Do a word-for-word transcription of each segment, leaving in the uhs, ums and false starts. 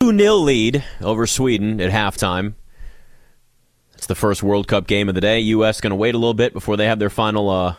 two nil lead over Sweden at halftime. It's the first World Cup game of the day. U S going to wait a little bit before they have their final uh,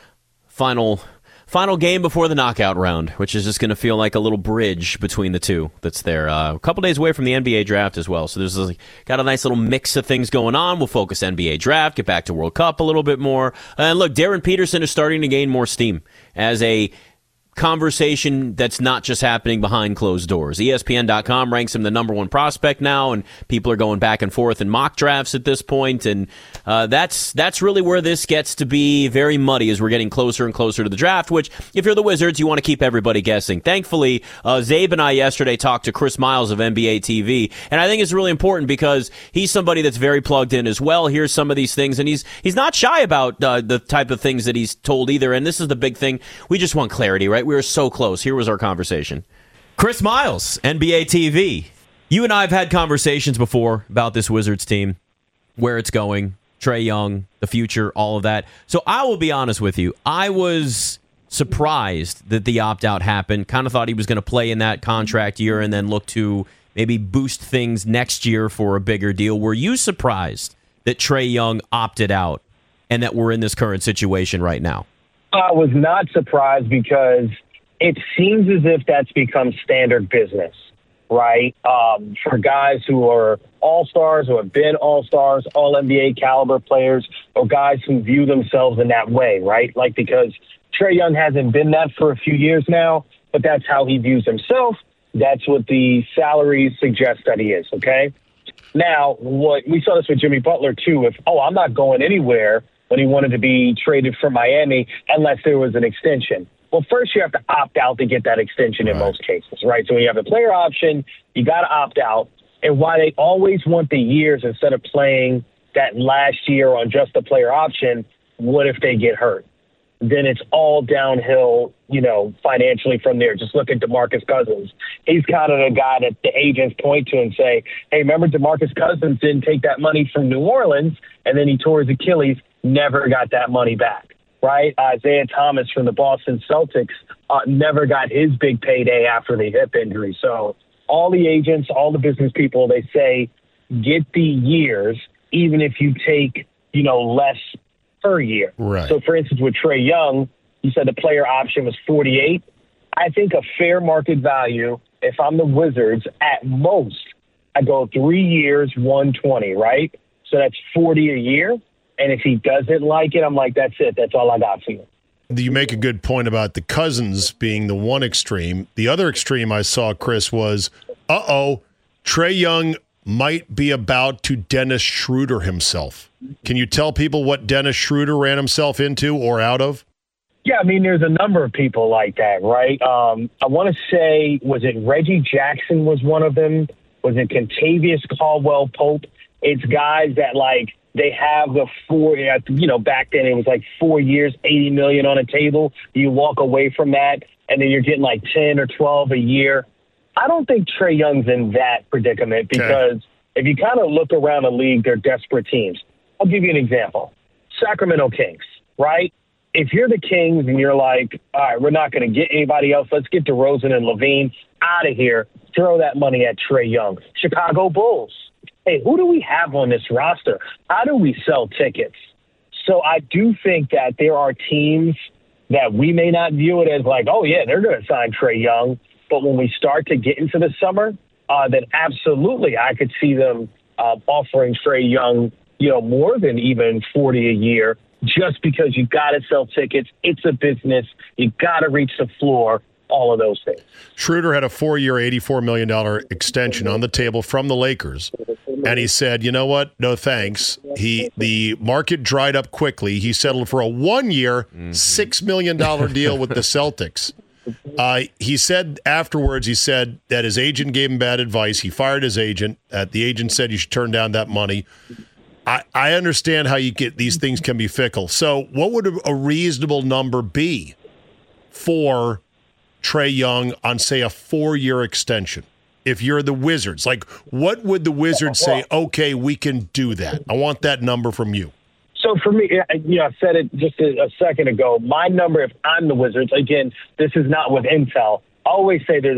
final final game before the knockout round, which is just going to feel like a little bridge between the two that's there. Uh, a couple days away from the N B A draft as well. So there's a, got a nice little mix of things going on. We'll focus N B A draft, get back to World Cup a little bit more. And look, Darren Peterson is starting to gain more steam as a conversation that's not just happening behind closed doors. E S P N dot com ranks him the number one prospect now, and people are going back and forth in mock drafts at this point, and uh, that's that's really where this gets to be very muddy as we're getting closer and closer to the draft, which, if you're the Wizards, you want to keep everybody guessing. Thankfully, uh, Zabe and I yesterday talked to Chris Miles of N B A T V, and I think it's really important because he's somebody that's very plugged in as well, hears some of these things, and he's he's not shy about uh, the type of things that he's told either, and this is the big thing. We just want clarity, right? We were so close. Here was our conversation. Chris Miles, N B A T V. You and I have had conversations before about this Wizards team, where it's going, Trae Young, the future, all of that. So I will be honest with you. I was surprised that the opt-out happened. Kind of thought he was going to play in that contract year and then look to maybe boost things next year for a bigger deal. Were you surprised that Trae Young opted out and that we're in this current situation right now? I was not surprised because it seems as if that's become standard business, right? Um, for guys who are all-stars or have been all-stars, all-N B A caliber players, or guys who view themselves in that way, right? Like, because Trae Young hasn't been that for a few years now, but that's how he views himself. That's what the salaries suggest that he is, okay? Now, what we saw this with Jimmy Butler, too. If, oh, I'm not going anywhere when he wanted to be traded from Miami unless there was an extension. Well, first you have to opt out to get that extension in right. most cases, right? So when you have a player option, you got to opt out. And why they always want the years instead of playing that last year on just the player option, what if they get hurt? Then it's all downhill, you know, financially from there. Just look at DeMarcus Cousins. He's kind of the guy that the agents point to and say, hey, remember DeMarcus Cousins didn't take that money from New Orleans, and then he tore his Achilles, never got that money back. Right? Isaiah Thomas from the Boston Celtics uh, never got his big payday after the hip injury. So all the agents, all the business people, they say get the years, even if you take, you know, less per year. Right. So, for instance, with Trae Young, you said the player option was forty-eight. I think a fair market value, if I'm the Wizards, at most, I go three years, one twenty, right? So that's forty a year. And if he doesn't like it, I'm like, that's it. That's all I got for you. You make a good point about the Cousins being the one extreme. The other extreme I saw, Chris, was, uh-oh, Trae Young might be about to Dennis Schroeder himself. Can you tell people what Dennis Schroeder ran himself into or out of? Yeah, I mean, there's a number of people like that, right? Um, I want to say, was it Reggie Jackson was one of them? Was it Kentavious Caldwell-Pope? It's guys that, like, they have the four, you know, back then it was like four years, eighty million dollars on a table. You walk away from that, and then you're getting like ten or twelve a year. I don't think Trae Young's in that predicament because okay. if you kind of look around the league, they're desperate teams. I'll give you an example. Sacramento Kings, right? If you're the Kings and you're like, all right, we're not going to get anybody else. Let's get DeRozan and Levine out of here. Throw that money at Trae Young. Chicago Bulls. Hey, who do we have on this roster? How do we sell tickets? So I do think that there are teams that we may not view it as like, oh, yeah, they're going to sign Trae Young. But when we start to get into the summer, uh, then absolutely I could see them uh, offering Trae Young, you know, more than even forty a year just because you got to sell tickets. It's a business. You got to reach the floor. All of those things. Schroeder had a four-year, eighty-four million dollars extension on the table from the Lakers, and he said, you know what, no thanks. He The market dried up quickly. He settled for a one-year, mm-hmm. six million dollars deal with the Celtics. Uh, he said afterwards, he said that his agent gave him bad advice. He fired his agent. Uh, the agent said you should turn down that money. I, I understand how you get these things can be fickle. So what would a, a reasonable number be for Trae Young on, say, a four-year extension? If you're the Wizards, like, what would the Wizards say, okay, we can do that? I want that number from you. So for me, you know, I said it just a, a second ago. My number, if I'm the Wizards, again, this is not with intel. I always say there's a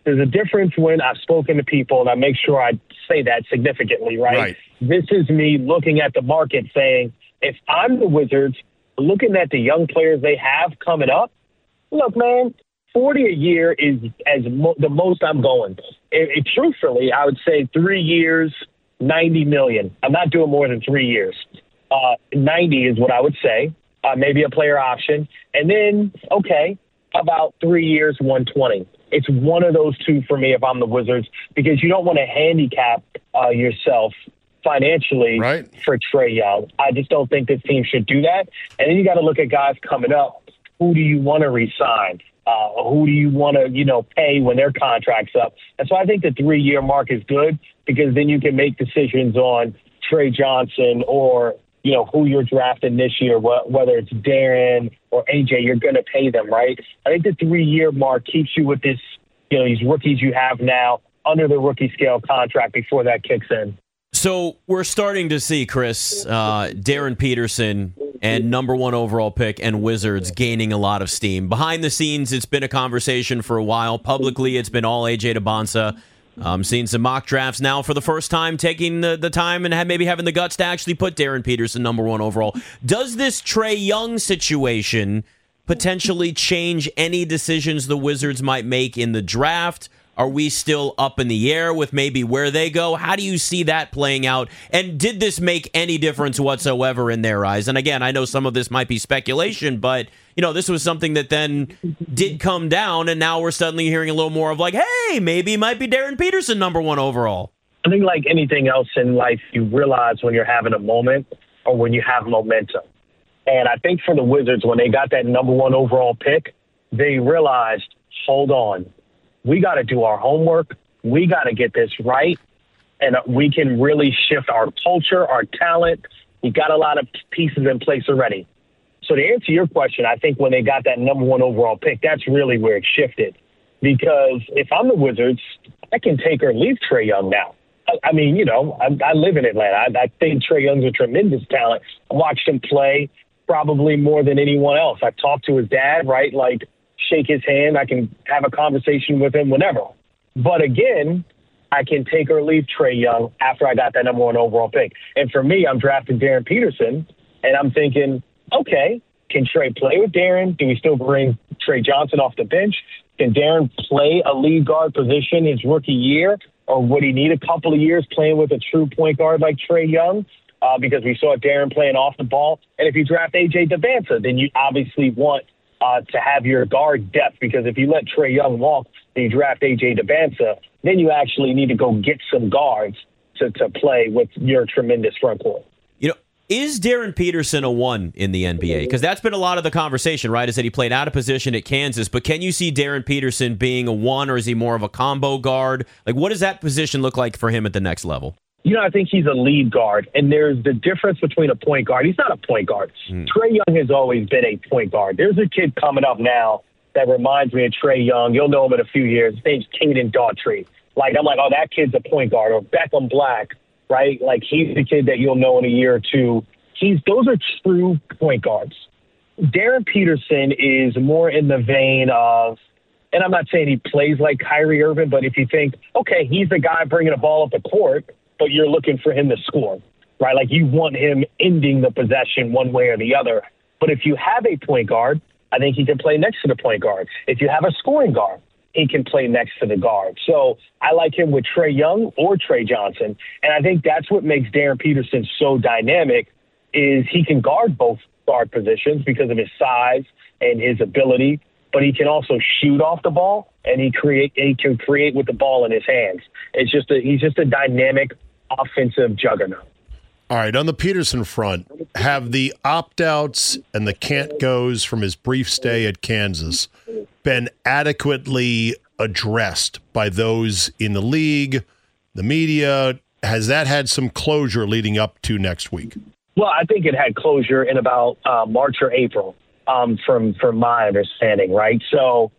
There's a difference when I've spoken to people, and I make sure I say that significantly, right? Right. This is me looking at the market saying, if I'm the Wizards, looking at the young players they have coming up, look, man, forty a year is as mo- the most I'm going. It, it, truthfully, I would say three years, ninety million. I'm not doing more than three years. Uh, ninety is what I would say. Uh, maybe a player option. And then, okay, about three years, one twenty. It's one of those two for me if I'm the Wizards, because you don't want to handicap uh, yourself financially right. for Trae Young. I just don't think this team should do that. And then you got to look at guys coming up. Who do you want to re-sign? Uh, who do you want to, you know, pay when their contract's up? And so I think the three-year mark is good, because then you can make decisions on Trey Johnson or, you know, who you're drafting this year, wh- whether it's Darren or A J, you're going to pay them, right? I think the three-year mark keeps you with this, you know, these rookies you have now under the rookie scale contract before that kicks in. So we're starting to see, Chris, uh, Darren Peterson and number one overall pick and Wizards gaining a lot of steam. Behind the scenes, it's been a conversation for a while. Publicly, it's been all A J Dembonsa. I'm seeing some mock drafts now for the first time, taking the, the time and have, maybe having the guts to actually put Darren Peterson number one overall. Does this Trae Young situation potentially change any decisions the Wizards might make in the draft? Are we still up in the air with maybe where they go? How do you see that playing out? And did this make any difference whatsoever in their eyes? And again, I know some of this might be speculation, but you know, this was something that then did come down, and now we're suddenly hearing a little more of like, hey, maybe it might be Darren Peterson number one overall. I think like anything else in life, you realize when you're having a moment or when you have momentum. And I think for the Wizards, when they got that number one overall pick, they realized, hold on. We got to do our homework. We got to get this right. And we can really shift our culture, our talent. We got a lot of pieces in place already. So to answer your question, I think when they got that number one overall pick, that's really where it shifted. Because if I'm the Wizards, I can take or leave Trae Young now. I, I mean, you know, I, I live in Atlanta. I, I think Trae Young's a tremendous talent. I watched him play probably more than anyone else. I've talked to his dad, right? Like, shake his hand. I can have a conversation with him whenever. But again, I can take or leave Trae Young after I got that number one overall pick. And for me, I'm drafting Darren Peterson, and I'm thinking, okay, can Trae play with Darren? Do we still bring Trey Johnson off the bench? Can Darren play a lead guard position his rookie year, or would he need a couple of years playing with a true point guard like Trae Young? Uh, because we saw Darren playing off the ball. And if you draft A J Dembonsa, then you obviously want Uh, to have your guard depth, because if you let Trae Young walk and you draft A J Dembonsa, then you actually need to go get some guards to, to play with your tremendous front court. You know, is Darren Peterson a one in the N B A? Because that's been a lot of the conversation, right? Is that he played out of position at Kansas, but can you see Darren Peterson being a one, or is he more of a combo guard? Like, what does that position look like for him at the next level? You know, I think he's a lead guard, and there's the difference between a point guard. He's not a point guard. Mm. Trae Young has always been a point guard. There's a kid coming up now that reminds me of Trae Young. You'll know him in a few years. His name's Caden Daughtry. Like, I'm like, oh, that kid's a point guard. Or Beckham Black, right? Like, he's the kid that you'll know in a year or two. He's Those are true point guards. Darren Peterson is more in the vein of, and I'm not saying he plays like Kyrie Irving, but if you think, okay, he's the guy bringing the ball up the court, but you're looking for him to score, right? Like, you want him ending the possession one way or the other. But if you have a point guard, I think he can play next to the point guard. If you have a scoring guard, he can play next to the guard. So I like him with Trae Young or Trey Johnson. And I think that's what makes Darren Peterson so dynamic, is he can guard both guard positions because of his size and his ability, but he can also shoot off the ball, and he create he can create with the ball in his hands. It's just a, he's just a dynamic offensive juggernaut. All right, on the Peterson front, have the opt-outs and the can't-goes from his brief stay at Kansas been adequately addressed by those in the league, the media? Has that had some closure leading up to next week? Well, I think it had closure in about uh, March or April, um, from, from my understanding, right? So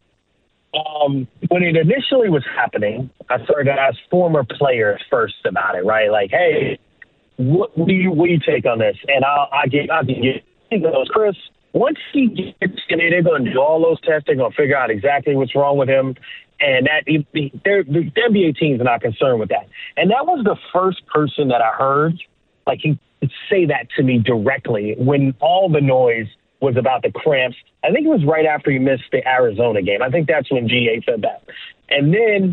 um, when it initially was happening, I started to ask former players first about it, right? Like, hey, what, what do you what do you take on this? And I'll, I get, I get, he goes, Chris, once he gets in there, they're going to do all those tests. They're going to figure out exactly what's wrong with him. And that the, the, the N B A teams are not concerned with that. And that was the first person that I heard, like, he could say that to me directly when all the noise was about the cramps. I think it was right after he missed the Arizona game. I think that's when G A said that. And then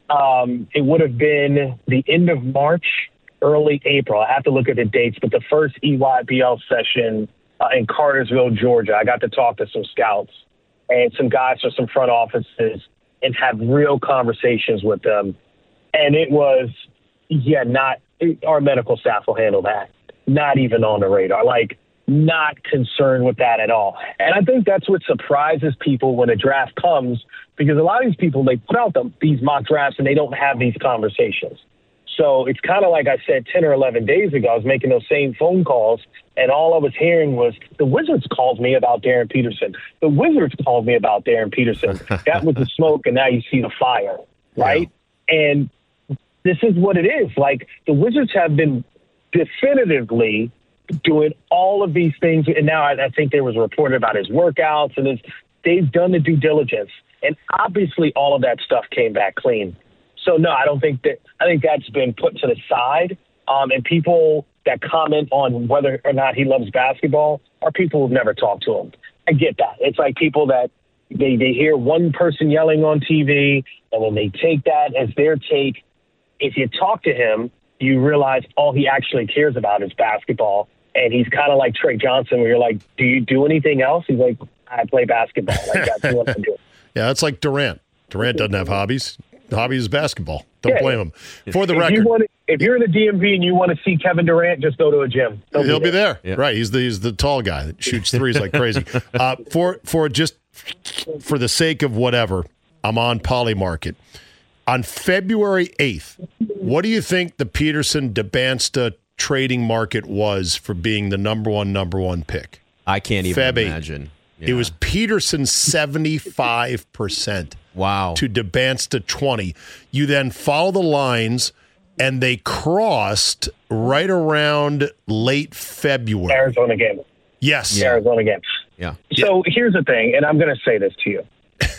um, it would have been the end of March, early April. I have to look at the dates, but the first E Y B L session uh, in Cartersville, Georgia, I got to talk to some scouts and some guys from some front offices and have real conversations with them. And it was, yeah, not our medical staff will handle that. Not even on the radar. Like, not concerned with that at all. And I think that's what surprises people when a draft comes, because a lot of these people, they put out the, these mock drafts and they don't have these conversations. So it's kind of like I said ten or eleven days ago, I was making those same phone calls, and all I was hearing was, the Wizards called me about Darren Peterson. The Wizards called me about Darren Peterson. That was the smoke, and now you see the fire, right? Yeah. And this is what it is. Like, the Wizards have been definitively doing all of these things, and now I, I think there was reported about his workouts, and his, they've done the due diligence. And obviously all of that stuff came back clean. So, no, I don't think that – I think that's been put to the side. Um, and people that comment on whether or not he loves basketball are people who've never talked to him. I get that. It's like people that they, they hear one person yelling on T V, and then they take that as their take. If you talk to him, you realize all he actually cares about is basketball. And he's kind of like Trey Johnson, where you're like, do you do anything else? He's like, I play basketball. Like, that's what I do. Yeah, that's like Durant. Durant doesn't have hobbies. The hobby is basketball. Don't yeah. blame him. For the if record, you want to, if you're in the D M V and you want to see Kevin Durant, just go to a gym. He'll, he'll be there. Be there. Yeah. Right. He's the he's the tall guy that shoots threes like crazy. Uh, for for just for the sake of whatever, I'm on Polymarket. On February eighth, what do you think the Peterson DeBansta trading market was for being the number one number one pick? I can't even Feb imagine. Yeah. It was Peterson seventy-five percent. Wow. To DeBansta twenty. You then follow the lines, and they crossed right around late February. Arizona game. Yes. Yeah. Arizona game. Yeah. So here's the thing, and I'm going to say this to you.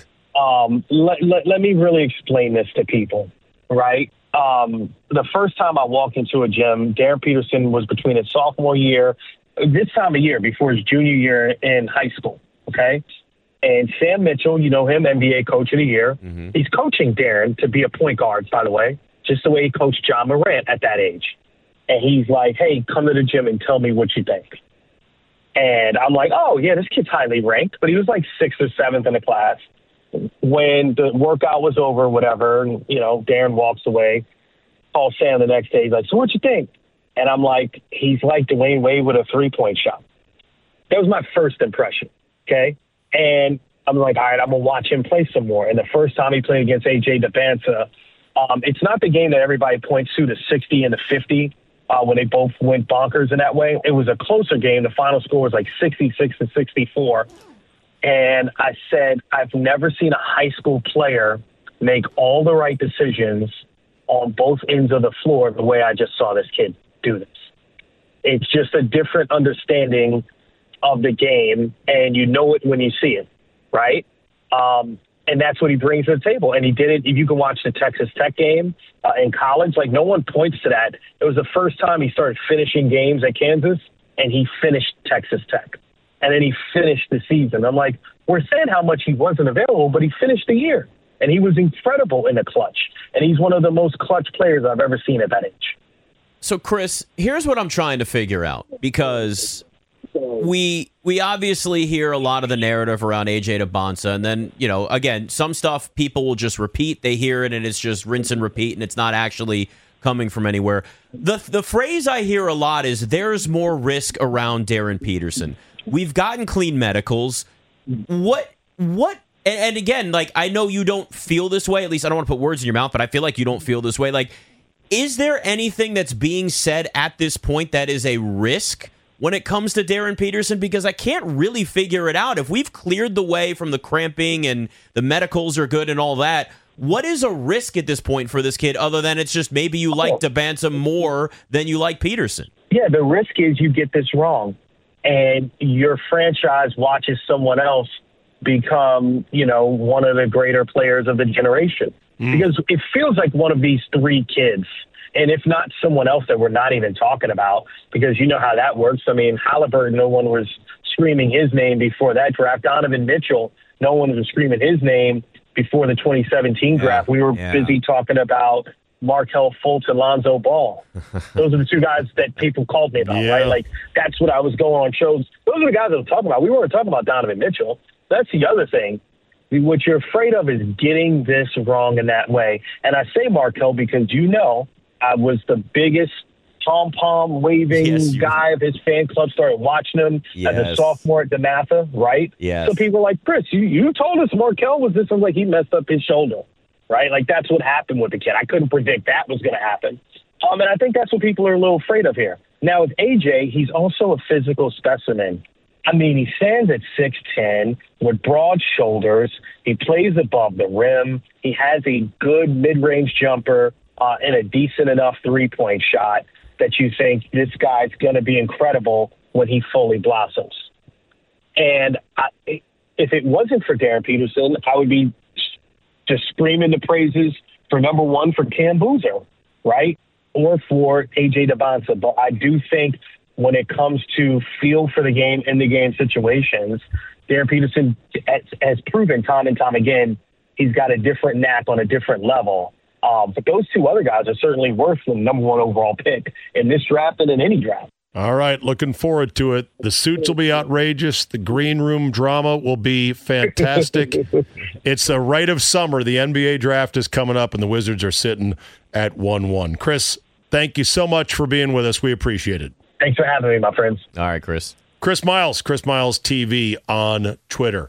Um, let, let, let me really explain this to people, right? Um, the first time I walked into a gym, Darren Peterson was between his sophomore year, this time of year, before his junior year in high school, okay? And Sam Mitchell, you know him, N B A Coach of the Year. Mm-hmm. He's coaching Darren to be a point guard, by the way, just the way he coached John Morant at that age. And he's like, hey, come to the gym and tell me what you think. And I'm like, oh, yeah, this kid's highly ranked. But he was like sixth or seventh in the class. When the workout was over, whatever, and, you know, Darren walks away, calls Sam the next day. He's like, so what you think? And I'm like, he's like Dwayne Wade with a three-point shot. That was my first impression, okay? And I'm like, all right, I'm going to watch him play some more. And the first time he played against A J DeBanza, um, it's not the game that everybody points to, the sixty and the fifty, uh, when they both went bonkers in that way. It was a closer game. The final score was like sixty-six to sixty-four. And I said, I've never seen a high school player make all the right decisions on both ends of the floor the way I just saw this kid do this. It's just a different understanding of the game, and you know it when you see it, right? Um, and that's what he brings to the table. And he did it. If you can watch the Texas Tech game uh, in college, like, no one points to that. It was the first time he started finishing games at Kansas, and he finished Texas Tech. And then he finished the season. I'm like, we're saying how much he wasn't available, but he finished the year. And he was incredible in the clutch. And he's one of the most clutch players I've ever seen at that age. So, Chris, here's what I'm trying to figure out, because we we obviously hear a lot of the narrative around A J DeBanza, and then, you know, again, some stuff people will just repeat. They hear it, and it's just rinse and repeat, and it's not actually coming from anywhere. The the phrase I hear a lot is, there's more risk around Darren Peterson. We've gotten clean medicals. What what? And, and again, like, I know you don't feel this way. At least I don't want to put words in your mouth, but I feel like you don't feel this way. Like, is there anything that's being said at this point that is a risk when it comes to Darren Peterson? Because I can't really figure it out. If we've cleared the way from the cramping and the medicals are good and all that, what is a risk at this point for this kid, other than it's just maybe you like DeBanza more than you like Peterson? Yeah, the risk is you get this wrong, and your franchise watches someone else become, you know, one of the greater players of the generation. Mm. Because it feels like one of these three kids, and if not someone else that we're not even talking about, because you know how that works. I mean, Halliburton, no one was screaming his name before that draft. Donovan Mitchell, no one was screaming his name before the twenty seventeen draft. We were yeah. busy talking about Markelle Fultz and Lonzo Ball. Those are the two guys that people called me about, yeah. right? Like, that's what I was going on shows. Those are the guys I was talking about. We weren't talking about Donovan Mitchell. That's the other thing. What you're afraid of is getting this wrong in that way. And I say Markelle because, you know, I was the biggest pom-pom waving yes, guy of his fan club, started watching him yes. as a sophomore at DeMatha, right? Yes. So people were like, Chris, you, you told us Markelle was this. I was like, he messed up his shoulder, right? Like, that's what happened with the kid. I couldn't predict that was going to happen. Um, and I think that's what people are a little afraid of here. Now, with A J, he's also a physical specimen. I mean, he stands at six ten with broad shoulders. He plays above the rim. He has a good mid-range jumper uh, and a decent enough three-point shot that you think this guy's going to be incredible when he fully blossoms. And I, if it wasn't for Darren Peterson, I would be just screaming the praises for, number one, for Cam Boozer, right, or for A J Debonsa. But I do think when it comes to feel for the game, in the game situations, Darren Peterson has, has proven time and time again he's got a different knack on a different level. Um, but those two other guys are certainly worth the number one overall pick in this draft and in any draft. All right, looking forward to it. The suits will be outrageous. The green room drama will be fantastic. It's a rite of summer. The N B A draft is coming up, and the Wizards are sitting at one one. Chris, thank you so much for being with us. We appreciate it. Thanks for having me, my friends. All right, Chris. Chris Miles, Chris Miles T V on Twitter.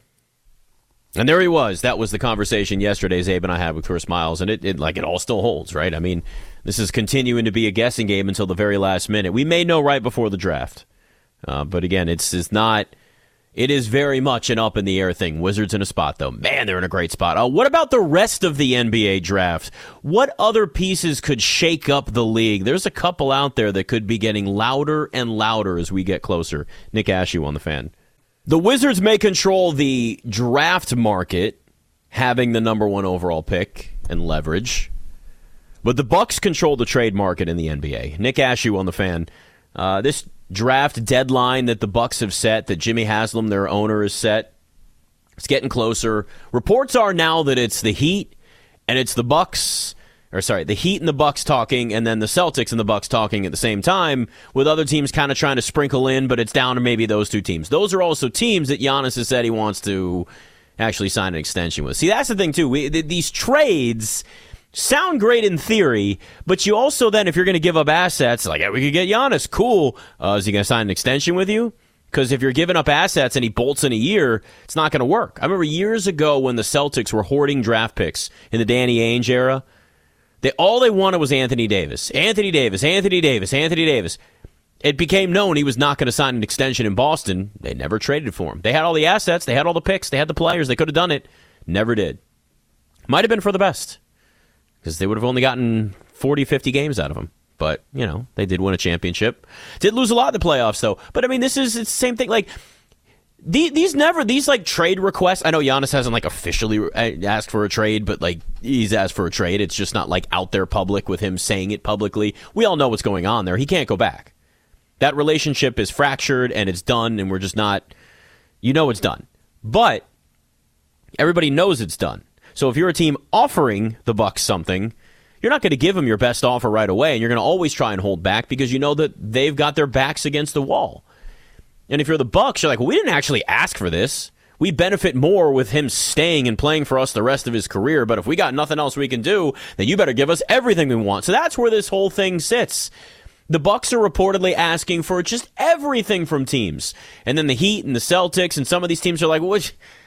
And there he was. That was the conversation yesterday Zabe and I had with Chris Miles, and it, it like it all still holds, right? I mean, this is continuing to be a guessing game until the very last minute. We may know right before the draft, uh, but again, it's, it's not. It is very much an up in the air thing. Wizards in a spot, though. Man, they're in a great spot. Uh, what about the rest of the N B A draft? What other pieces could shake up the league? There's a couple out there that could be getting louder and louder as we get closer. Nick Ashew on the Fan. The Wizards may control the draft market, having the number one overall pick and leverage, but the Bucks control the trade market in the N B A. Nick Ashew on the Fan. Uh, this draft deadline that the Bucks have set, that Jimmy Haslam, their owner, has set, it's getting closer. Reports are now that it's the Heat and it's the Bucks, or sorry, the Heat and the Bucks talking, and then the Celtics and the Bucks talking at the same time, with other teams kind of trying to sprinkle in, but it's down to maybe those two teams. Those are also teams that Giannis has said he wants to actually sign an extension with. See, that's the thing, too. We, th- these trades sound great in theory, but you also then, if you're going to give up assets, like, yeah, we could get Giannis, cool. Uh, is he going to sign an extension with you? Because if you're giving up assets and he bolts in a year, it's not going to work. I remember years ago when the Celtics were hoarding draft picks in the Danny Ainge era, they all they wanted was Anthony Davis. Anthony Davis, Anthony Davis, Anthony Davis. It became known he was not going to sign an extension in Boston. They never traded for him. They had all the assets, they had all the picks, they had the players, they could have done it. Never did. Might have been for the best, because they would have only gotten forty, fifty games out of him. But, you know, they did win a championship. Did lose a lot in the playoffs, though. But, I mean, this is it's the same thing. Like, these, these never, these, like, trade requests. I know Giannis hasn't, like, officially asked for a trade, but, like, he's asked for a trade. It's just not, like, out there public with him saying it publicly. We all know what's going on there. He can't go back. That relationship is fractured, and it's done, and we're just not, you know it's done. But everybody knows it's done. So if you're a team offering the Bucks something, you're not going to give them your best offer right away, and you're going to always try and hold back because you know that they've got their backs against the wall. And if you're the Bucks, you're like, well, we didn't actually ask for this. We benefit more with him staying and playing for us the rest of his career, but if we got nothing else we can do, then you better give us everything we want. So that's where this whole thing sits. The Bucks are reportedly asking for just everything from teams. And then the Heat and the Celtics and some of these teams are like, well,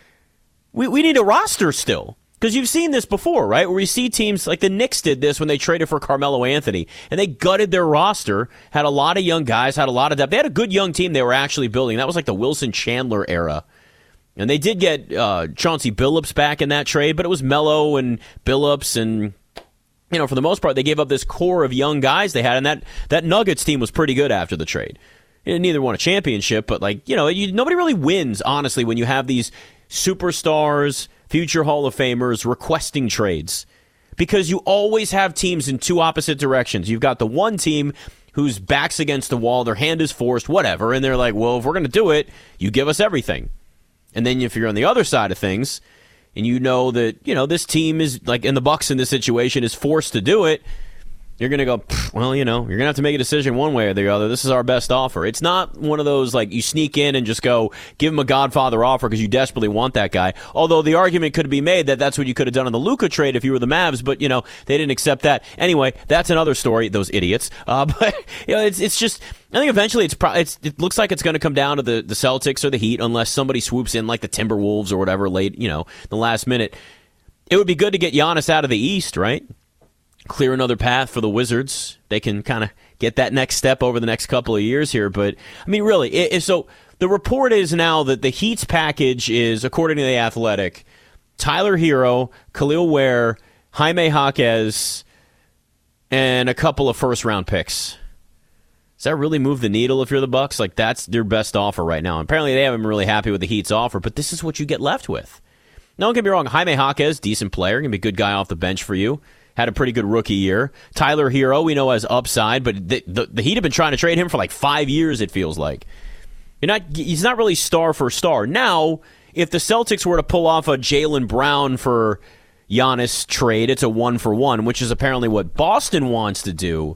we, we need a roster still. Because you've seen this before, right? Where you see teams like the Knicks did this when they traded for Carmelo Anthony, and they gutted their roster, had a lot of young guys, had a lot of depth. They had a good young team they were actually building. That was like the Wilson Chandler era. And they did get uh, Chauncey Billups back in that trade, but it was Melo and Billups, and, you know, for the most part, they gave up this core of young guys they had, and that, that Nuggets team was pretty good after the trade. It neither won a championship, but, like, you know, you, nobody really wins, honestly, when you have these superstars, future Hall of Famers requesting trades. Because you always have teams in two opposite directions. You've got the one team whose back's against the wall, their hand is forced, whatever, and they're like, well, if we're going to do it, you give us everything. And then if you're on the other side of things, and you know that, you know, this team is, like in the Bucks in this situation, is forced to do it, you're going to go, well, you know, you're going to have to make a decision one way or the other. This is our best offer. It's not one of those, like, you sneak in and just go, give him a Godfather offer because you desperately want that guy. Although the argument could be made that that's what you could have done in the Luka trade if you were the Mavs, but, you know, they didn't accept that. Anyway, that's another story, those idiots. Uh, but, you know, it's it's just, I think eventually it's, pro- it's it looks like it's going to come down to the, the Celtics or the Heat unless somebody swoops in like the Timberwolves or whatever late, you know, the last minute. It would be good to get Giannis out of the East, right? Clear another path for the Wizards. They can kind of get that next step over the next couple of years here. But, I mean, really, it, it, so the report is now that the Heat's package is, according to The Athletic, Tyler Hero, Khalil Ware, Jaime Jaquez, and a couple of first-round picks. Does that really move the needle if you're the Bucks? Like, that's their best offer right now. Apparently, they haven't been really happy with the Heat's offer, but this is what you get left with. Now, don't get me wrong. Jaime Jaquez, decent player, going to be a good guy off the bench for you. Had a pretty good rookie year. Tyler Hero, we know, has upside, but the, the, the Heat have been trying to trade him for like five years, it feels like. You're not, he's not really star for star. Now, if the Celtics were to pull off a Jaylen Brown for Giannis trade, it's a one-for-one, which is apparently what Boston wants to do.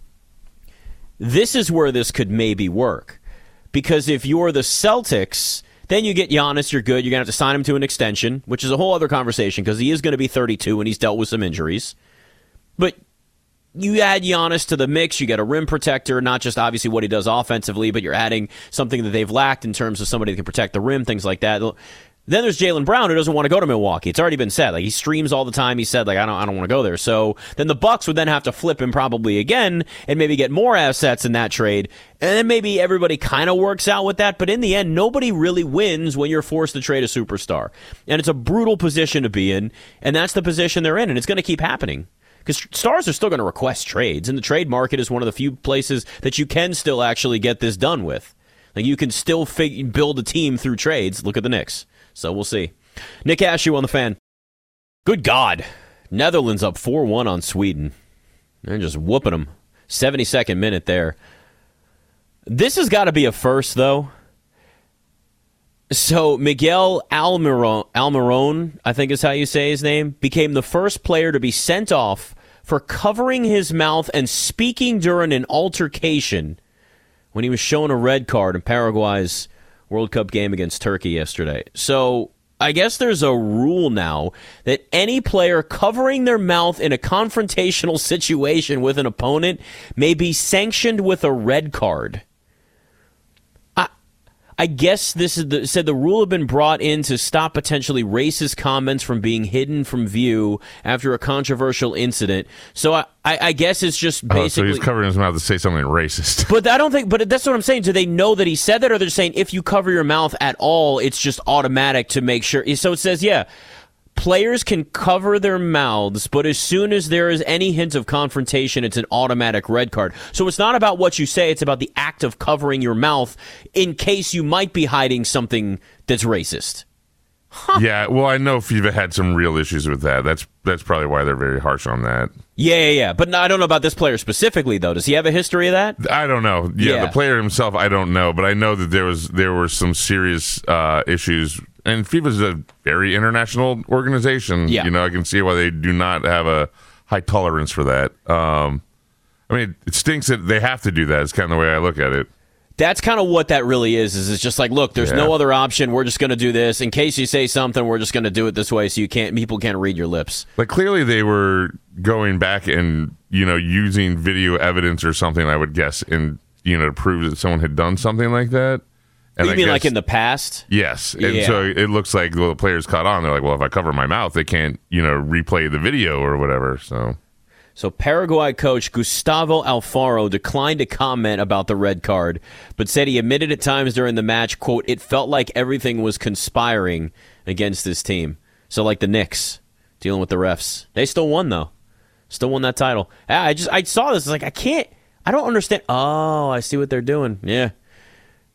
This is where this could maybe work. Because if you're the Celtics, then you get Giannis, you're good. You're going to have to sign him to an extension, which is a whole other conversation because he is going to be thirty-two and he's dealt with some injuries. But you add Giannis to the mix, you get a rim protector, not just obviously what he does offensively, but you're adding something that they've lacked in terms of somebody that can protect the rim, things like that. Then there's Jaylen Brown, who doesn't want to go to Milwaukee. It's already been said. Like, he streams all the time. He said, like, I don't I don't want to go there. So then the Bucks would then have to flip him probably again and maybe get more assets in that trade. And then maybe everybody kind of works out with that. But in the end, nobody really wins when you're forced to trade a superstar. And it's a brutal position to be in. And that's the position they're in. And it's going to keep happening. Because stars are still going to request trades. And the trade market is one of the few places that you can still actually get this done with. Like, you can still fig- build a team through trades. Look at the Knicks. So we'll see. Nick Ashew on the Fan. Good God. Netherlands up four one on Sweden. They're just whooping them. seventy-second minute there. This has got to be a first, though. So Miguel Almiron, Almiron, I think is how you say his name, became the first player to be sent off for covering his mouth and speaking during an altercation when he was shown a red card in Paraguay's World Cup game against Turkey yesterday. So I guess there's a rule now that any player covering their mouth in a confrontational situation with an opponent may be sanctioned with a red card. I, I guess this is the, said the rule had been brought in to stop potentially racist comments from being hidden from view after a controversial incident. So I, I, I guess it's just basically... Oh, so he's covering his mouth to say something racist. But I don't think... But that's what I'm saying. Do they know that he said that, or they're saying if you cover your mouth at all, it's just automatic to make sure... So it says, yeah, players can cover their mouths, but as soon as there is any hint of confrontation, it's an automatic red card. So it's not about what you say, it's about the act of covering your mouth in case you might be hiding something that's racist. Huh. Yeah, well, I know FIFA had some real issues with that. That's that's probably why they're very harsh on that. Yeah, yeah, yeah. But no, I don't know about this player specifically, though. Does he have a history of that? I don't know. Yeah, yeah. The player himself, I don't know. But I know that there was there were some serious uh, issues. And FIFA's a very international organization. Yeah. You know, I can see why they do not have a high tolerance for that. Um, I mean, it stinks that they have to do that. It's kind of the way I look at it. That's kind of what that really is, is it's just like, look, there's yeah. no other option. We're just going to do this. In case you say something, we're just going to do it this way so you can't, people can't read your lips. Like, clearly they were going back and, you know, using video evidence or something, I would guess, and, you know, to prove that someone had done something like that. And you I mean guess, like in the past? Yes. And yeah. so it looks like well, the players caught on. They're like, well, if I cover my mouth, they can't, you know, replay the video or whatever, so... So Paraguay coach Gustavo Alfaro declined to comment about the red card, but said he admitted at times during the match, quote, it felt like everything was conspiring against his team. So like the Knicks dealing with the refs. They still won, though. Still won that title. I just I saw this. It's like, I can't, I don't understand. Oh, I see what they're doing. Yeah.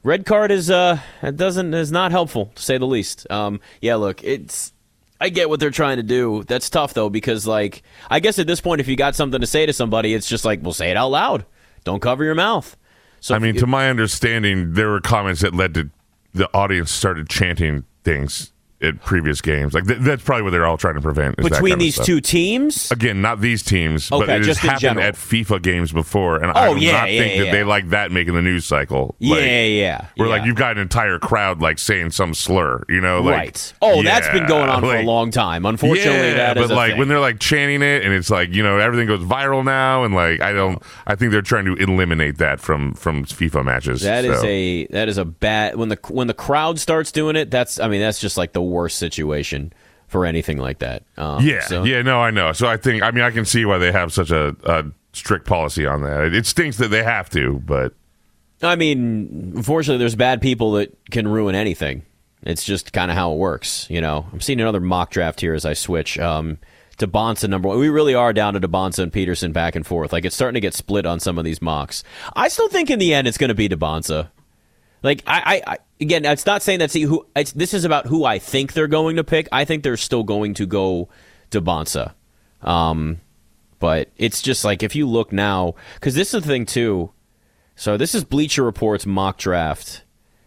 red card is uh it doesn't is not helpful to say the least. Um, yeah, look, it's I get what they're trying to do. That's tough though because like I guess at this point, if you got something to say to somebody, it's just like, well, say it out loud. Don't cover your mouth. So I mean, you, to my understanding, there were comments that led to the audience started chanting things at previous games. Like th- that's probably what they're all trying to prevent. Is between that kind these of two teams. Again, not these teams, okay, but it has just in happened general. at FIFA games before, and Oh, I do yeah, not yeah, think yeah. that they like that making the news cycle. Yeah, like, yeah. Where yeah. like you've got an entire crowd like saying some slur, you know, like, right. Oh, yeah, that's been going on like, for a long time. Unfortunately, yeah, that is but a like thing. when they're like chanting it, and it's like you know everything goes viral now, and like I don't, I think they're trying to eliminate that from from FIFA matches. That so. is a that is a bad when the when the crowd starts doing it. That's I mean that's just like the worst situation for anything like that. Um, yeah, so. yeah, no, I know. So I think, I mean, I can see why they have such a, a strict policy on that. It, it stinks that they have to, but I mean, unfortunately, there's bad people that can ruin anything. It's just kind of how it works, you know. I'm seeing another mock draft here as I switch um, to Bonsa number one. We really are down to DeBonsa and Peterson back and forth. Like it's starting to get split on some of these mocks. I still think in the end it's going to be DeBonsa. Like I, I, I, again, it's not saying that. See, who it's, this is about who I think they're going to pick. I think they're still going to go to Bonsa, um, but it's just like if you look now, because this is the thing too. So this is Bleacher Report's mock draft,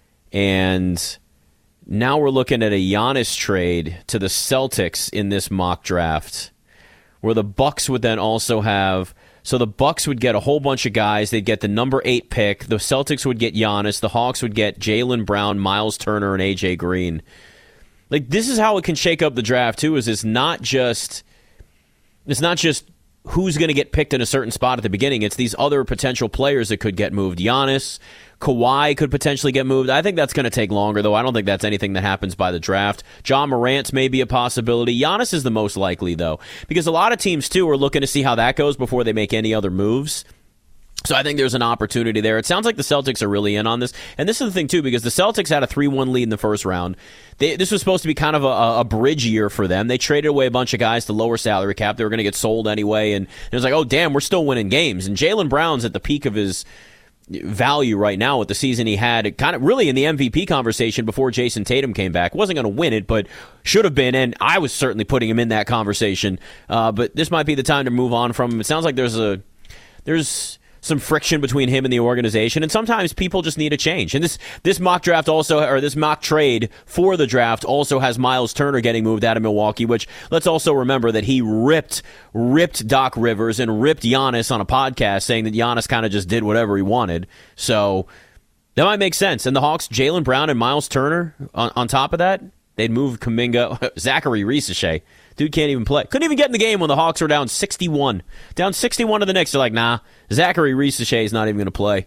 and now we're looking at a Giannis trade to the Celtics in this mock draft, where the Bucks would then also have. So the Bucks would get a whole bunch of guys. They'd get the number eight pick. The Celtics would get Giannis. The Hawks would get Jaylen Brown, Miles Turner, and A J Green. Like this is how it can shake up the draft too. Is it's not just it's not just who's going to get picked in a certain spot at the beginning. It's these other potential players that could get moved. Giannis, Kawhi could potentially get moved. I think that's going to take longer, though. I don't think that's anything that happens by the draft. John Morant's may be a possibility. Giannis is the most likely, though, because a lot of teams, too, are looking to see how that goes before they make any other moves. So I think there's an opportunity there. It sounds like the Celtics are really in on this. And this is the thing, too, because the Celtics had a three one lead in the first round. They, this was supposed to be kind of a, a bridge year for them. They traded away a bunch of guys to lower salary cap. They were going to get sold anyway. And it was like, oh, damn, we're still winning games. And Jaylen Brown's at the peak of his value right now with the season he had, kind of really in the M V P conversation before Jason Tatum came back. Wasn't going to win it, but should have been, and I was certainly putting him in that conversation. Uh, but this might be the time to move on from him. It sounds like there's a there's some friction between him and the organization, and sometimes people just need a change. And this this mock draft also, or this mock trade for the draft also has Miles Turner getting moved out of Milwaukee, which let's also remember that he ripped ripped Doc Rivers and ripped Giannis on a podcast saying that Giannis kind of just did whatever he wanted. So that might make sense. And the Hawks, Jaylen Brown and Miles Turner on, on top of that, they'd move Kuminga, Zachary Risache. Dude can't even play. Couldn't even get in the game when the Hawks were down sixty-one. Down sixty-one to the Knicks. They're like, nah, Zachary Risache is not even going to play.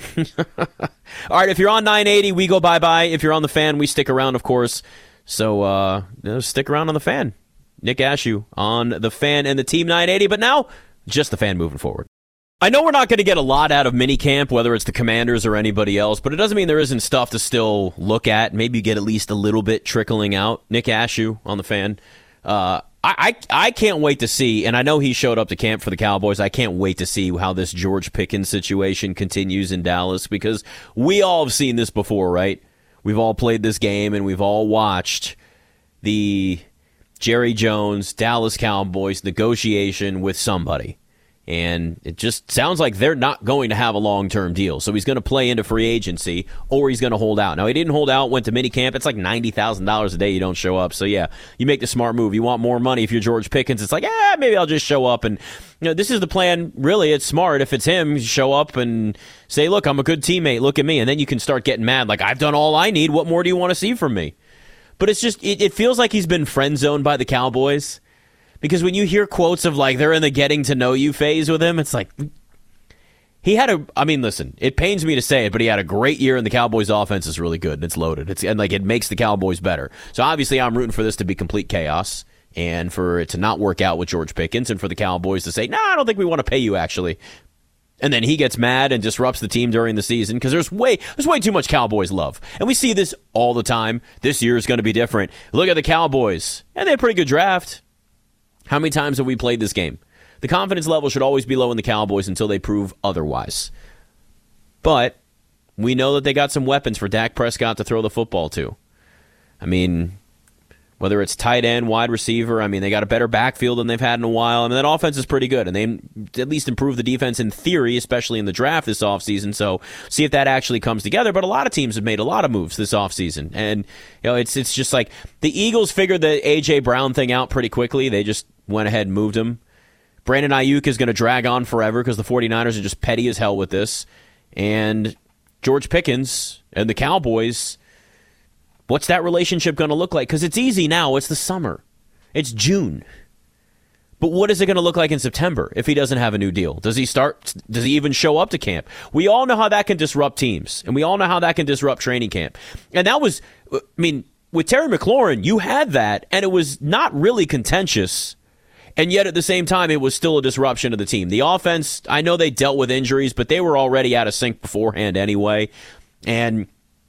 All right, if you're on nine eighty, we go bye-bye. If you're on the Fan, we stick around, of course. So uh, you know, stick around on the Fan. Nick Ashew on the Fan and the Team nine eighty. But now, just the Fan moving forward. I know we're not going to get a lot out of minicamp, whether it's the Commanders or anybody else, but it doesn't mean there isn't stuff to still look at. Maybe you get at least a little bit trickling out. Nick Ashew on the Fan. Uh, I, I I can't wait to see, and I know he showed up to camp for the Cowboys. I can't wait to see how this George Pickens situation continues in Dallas, because we all have seen this before, right? We've all played this game, and we've all watched the Jerry Jones, Dallas Cowboys negotiation with somebody. And it just sounds like they're not going to have a long-term deal. So he's going to play into free agency, or he's going to hold out. Now, he didn't hold out, went to minicamp. It's like ninety thousand dollars a day you don't show up. So, yeah, you make the smart move. You want more money. If you're George Pickens, it's like, eh, maybe I'll just show up. And, you know, this is the plan. Really, it's smart. If it's him, show up and say, look, I'm a good teammate. Look at me. And then you can start getting mad. Like, I've done all I need. What more do you want to see from me? But it's just, it, it feels like he's been friend-zoned by the Cowboys. Because when you hear quotes of, like, they're in the getting-to-know-you phase with him, it's like, he had a, I mean, listen, it pains me to say it, but he had a great year, and the Cowboys' offense is really good, and it's loaded. It's and, like, it makes the Cowboys better. So, obviously, I'm rooting for this to be complete chaos, and for it to not work out with George Pickens, and for the Cowboys to say, no, nah, I don't think we want to pay you, actually. And then he gets mad and disrupts the team during the season, because there's way there's way too much Cowboys love. And we see this all the time. This year is going to be different. Look at the Cowboys. And they had a pretty good draft. How many times have we played this game? The confidence level should always be low in the Cowboys until they prove otherwise. But We know that they got some weapons for Dak Prescott to throw the football to. I mean, whether it's tight end, wide receiver, I mean, they got a better backfield than they've had in a while. I mean, that offense is pretty good, and they at least improved the defense in theory, especially in the draft this offseason. So see if that actually comes together. But a lot of teams have made a lot of moves this offseason. And, you know, it's it's just like the Eagles figured the A J. Brown thing out pretty quickly. They just went ahead and moved him. Brandon Ayuk is going to drag on forever because the 49ers are just petty as hell with this. And George Pickens and the Cowboys, what's that relationship going to look like? Because it's easy now. It's the summer. It's June. But what is it going to look like in September if he doesn't have a new deal? Does he start? Does he even show up to camp? We all know how that can disrupt teams, and we all know how that can disrupt training camp. And that was, I mean, with Terry McLaurin, you had that, and it was not really contentious. And yet, at the same time, it was still a disruption of the team. The offense, I know they dealt with injuries, but they were already out of sync beforehand anyway. And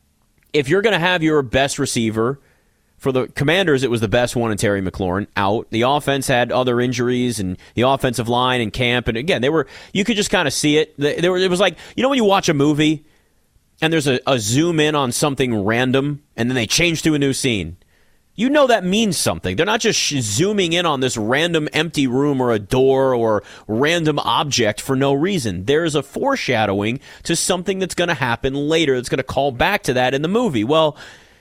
if you're going to have your best receiver, for the Commanders, it was the best one in Terry McLaurin, out. The offense had other injuries, and the offensive line and camp. And again, they were, you could just kind of see it. They were, it was like, you know when you watch a movie, and there's a, a zoom in on something random, and then they change to a new scene. You know that means something. They're not just sh- zooming in on this random empty room or a door or random object for no reason. There's a foreshadowing to something that's going to happen later that's going to call back to that in the movie. Well,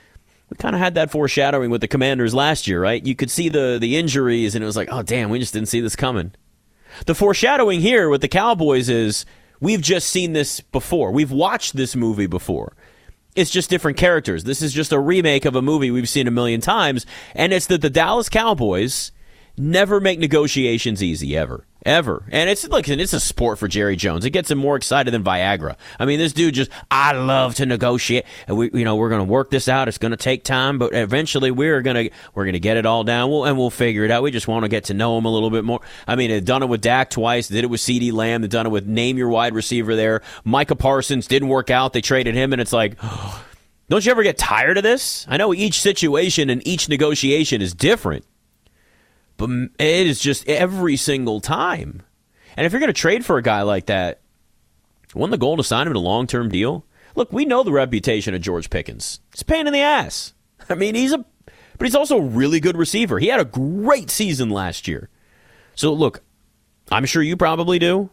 we kind of had that foreshadowing with the Commanders last year, right? You could see the, the injuries, and it was like, oh, damn, we just didn't see this coming. The foreshadowing here with the Cowboys is we've just seen this before. We've watched this movie before. It's just different characters. This is just a remake of a movie we've seen a million times, and it's that the Dallas Cowboys never make negotiations easy, ever. Ever. And it's like it's a sport for Jerry Jones. It gets him more excited than Viagra. I mean, this dude just, I love to negotiate. And we, you know, we're going to work this out. It's going to take time, but eventually we're going to we're going to get it all down. We'll, and we'll figure it out. We just want to get to know him a little bit more. I mean, they've done it with Dak twice. Did it with CeeDee Lamb. They've done it with name your wide receiver there. Micah Parsons didn't work out. They traded him, and it's like, oh, don't you ever get tired of this? I know each situation and each negotiation is different. But it is just every single time. And if you're going to trade for a guy like that, wasn't the goal to sign him to a long-term deal? Look, we know the reputation of George Pickens. It's a pain in the ass. I mean, he's a, but he's also a really good receiver. He had a great season last year. So, look, I'm sure you probably do.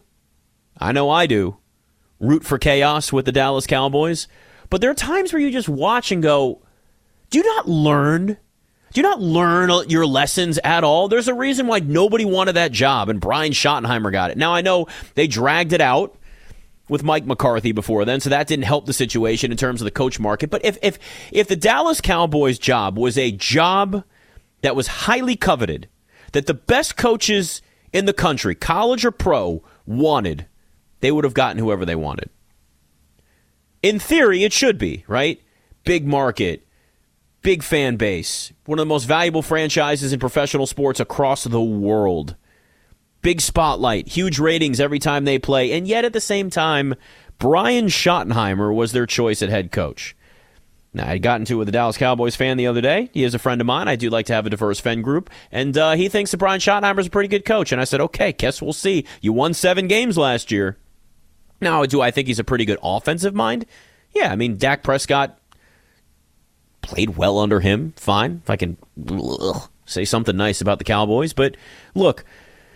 I know I do. Root for chaos with the Dallas Cowboys. But there are times where you just watch and go, do you not learn? Do you not learn your lessons at all? There's a reason why nobody wanted that job, and Brian Schottenheimer got it. Now, I know they dragged it out with Mike McCarthy before then, so that didn't help the situation in terms of the coach market. But if if if the Dallas Cowboys job was a job that was highly coveted, that the best coaches in the country, college or pro, wanted, they would have gotten whoever they wanted. In theory, it should be, right? Big market. Big fan base. One of the most valuable franchises in professional sports across the world. Big spotlight. Huge ratings every time they play. And yet at the same time, Brian Schottenheimer was their choice at head coach. Now, I got into it with a Dallas Cowboys fan the other day. He is a friend of mine. I do like to have a diverse fan group. And uh, he thinks that Brian Schottenheimer is a pretty good coach. And I said, okay, guess we'll see. You won seven games last year. Now, do I think he's a pretty good offensive mind? Yeah, I mean, Dak Prescott played well under him, fine, if I can ugh, say something nice about the Cowboys. But look,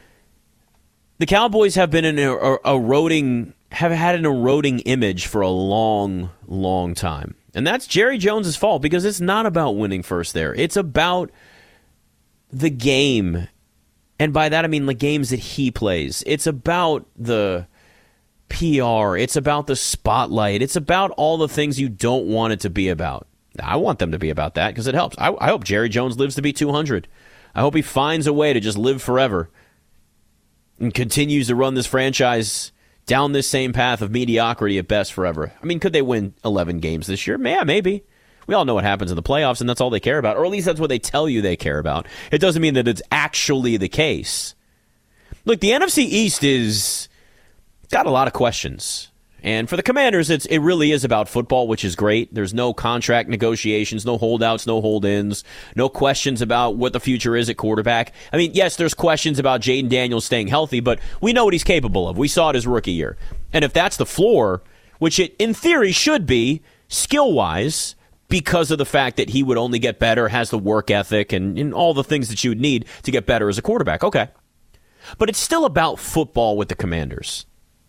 the Cowboys have been an er- eroding, have had an eroding image for a long, long time. And that's Jerry Jones' fault, because it's not about winning first there. It's about the game. And by that, I mean the games that he plays. It's about the P R. It's about the spotlight. It's about all the things you don't want it to be about. I want them to be about that because it helps. I, I hope Jerry Jones lives to be two hundred. I hope he finds a way to just live forever and continues to run this franchise down this same path of mediocrity at best forever. I mean, could they win eleven games this year? Yeah, maybe. We all know what happens in the playoffs, and that's all they care about. Or at least that's what they tell you they care about. It doesn't mean that it's actually the case. Look, the N F C East is got a lot of questions. And for the Commanders, it's it really is about football, which is great. There's no contract negotiations, no holdouts, no hold-ins, no questions about what the future is at quarterback. I mean, yes, there's questions about Jaden Daniels staying healthy, but we know what he's capable of. We saw it his rookie year. And if that's the floor, which it in theory should be skill-wise because of the fact that he would only get better, has the work ethic, and, and all the things that you would need to get better as a quarterback. Okay. But it's still about football with the Commanders.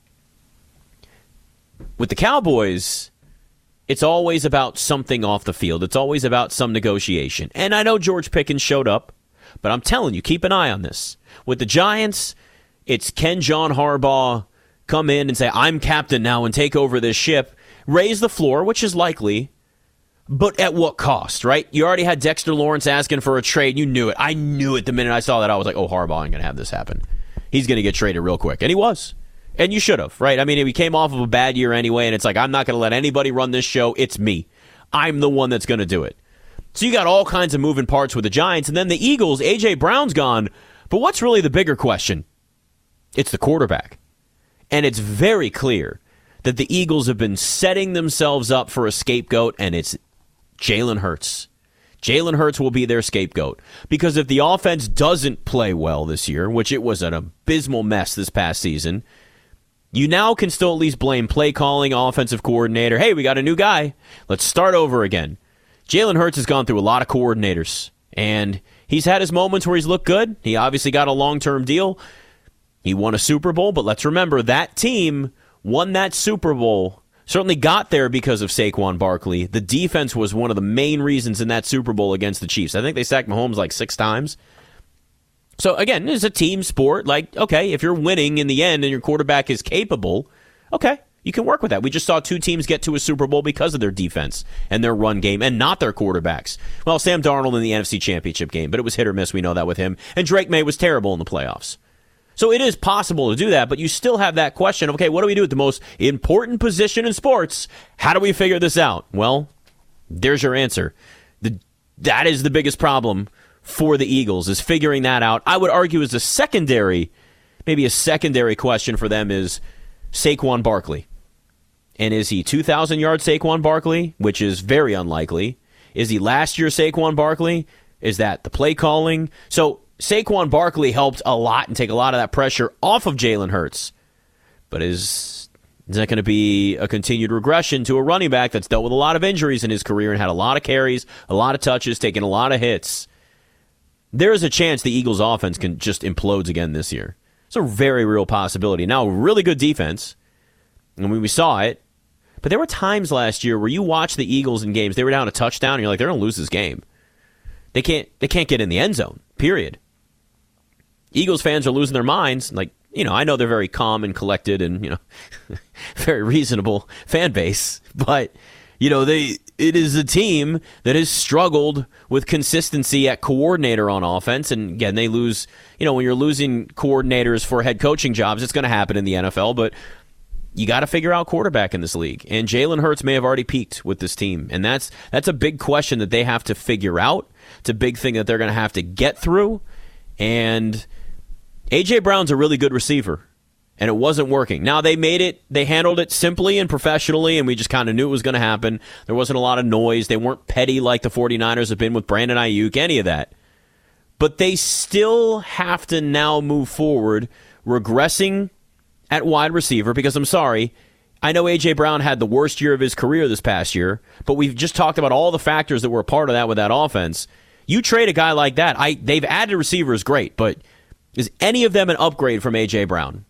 With the Cowboys, it's always about something off the field. It's always about some negotiation. And I know George Pickens showed up, but I'm telling you, keep an eye on this. With the Giants, it's can John Harbaugh come in and say, I'm captain now and take over this ship, raise the floor, which is likely, but at what cost, right? You already had Dexter Lawrence asking for a trade. You knew it. I knew it the minute I saw that. I was like, oh, Harbaugh ain't going to have this happen. He's going to get traded real quick. And he was. And you should have, right? I mean, he came off of a bad year anyway, and it's like, I'm not going to let anybody run this show. It's me. I'm the one that's going to do it. So you got all kinds of moving parts with the Giants. And then the Eagles, A J. Brown's gone. But what's really the bigger question? It's the quarterback. And it's very clear that the Eagles have been setting themselves up for a scapegoat, and it's Jalen Hurts. Jalen Hurts will be their scapegoat. Because if the offense doesn't play well this year, which it was an abysmal mess this past season, you now can still at least blame play calling, offensive coordinator. Hey, we got a new guy. Let's start over again. Jalen Hurts has gone through a lot of coordinators, and he's had his moments where he's looked good. He obviously got a long-term deal. He won a Super Bowl, but let's remember that team won that Super Bowl, certainly got there because of Saquon Barkley. The defense was one of the main reasons in that Super Bowl against the Chiefs. I think they sacked Mahomes like six times. So, again, it's a team sport. Like, okay, if you're winning in the end and your quarterback is capable, okay, you can work with that. We just saw two teams get to a Super Bowl because of their defense and their run game and not their quarterbacks. Well, Sam Darnold in the N F C Championship game, but it was hit or miss. We know that with him. And Drake May was terrible in the playoffs. So it is possible to do that, but you still have that question of, okay, what do we do with the most important position in sports? How do we figure this out? Well, there's your answer. The, that is the biggest problem for the Eagles, is figuring that out. I would argue as a secondary, maybe a secondary question for them is Saquon Barkley. And is he two thousand yard Saquon Barkley, which is very unlikely? Is he last year Saquon Barkley? Is that the play calling? So Saquon Barkley helped a lot and take a lot of that pressure off of Jalen Hurts. But is, is that going to be a continued regression to a running back that's dealt with a lot of injuries in his career and had a lot of carries, a lot of touches, taken a lot of hits? There is a chance the Eagles' offense can just implode again this year. It's a very real possibility. Now, really good defense. I mean, we saw it. But there were times last year where you watch the Eagles in games, they were down a touchdown, and you're like, they're going to lose this game. They can't, they can't get in the end zone, period. Eagles fans are losing their minds. Like, you know, I know they're very calm and collected and, you know, very reasonable fan base. But, you know, they it is a team that has struggled with consistency at coordinator on offense. And, again, they lose, you know, when you're losing coordinators for head coaching jobs, it's going to happen in the N F L. But you got to figure out quarterback in this league. And Jalen Hurts may have already peaked with this team. And that's that's a big question that they have to figure out. It's a big thing that they're going to have to get through. And A J. Brown's a really good receiver, and it wasn't working. Now, they made it, they handled it simply and professionally, and we just kind of knew it was going to happen. There wasn't a lot of noise. They weren't petty like the 49ers have been with Brandon Ayuk, any of that. But they still have to now move forward, regressing at wide receiver, because I'm sorry, I know A J. Brown had the worst year of his career this past year, but we've just talked about all the factors that were a part of that with that offense. You trade a guy like that, I they've added receivers, great, but is any of them an upgrade from A J. Brown?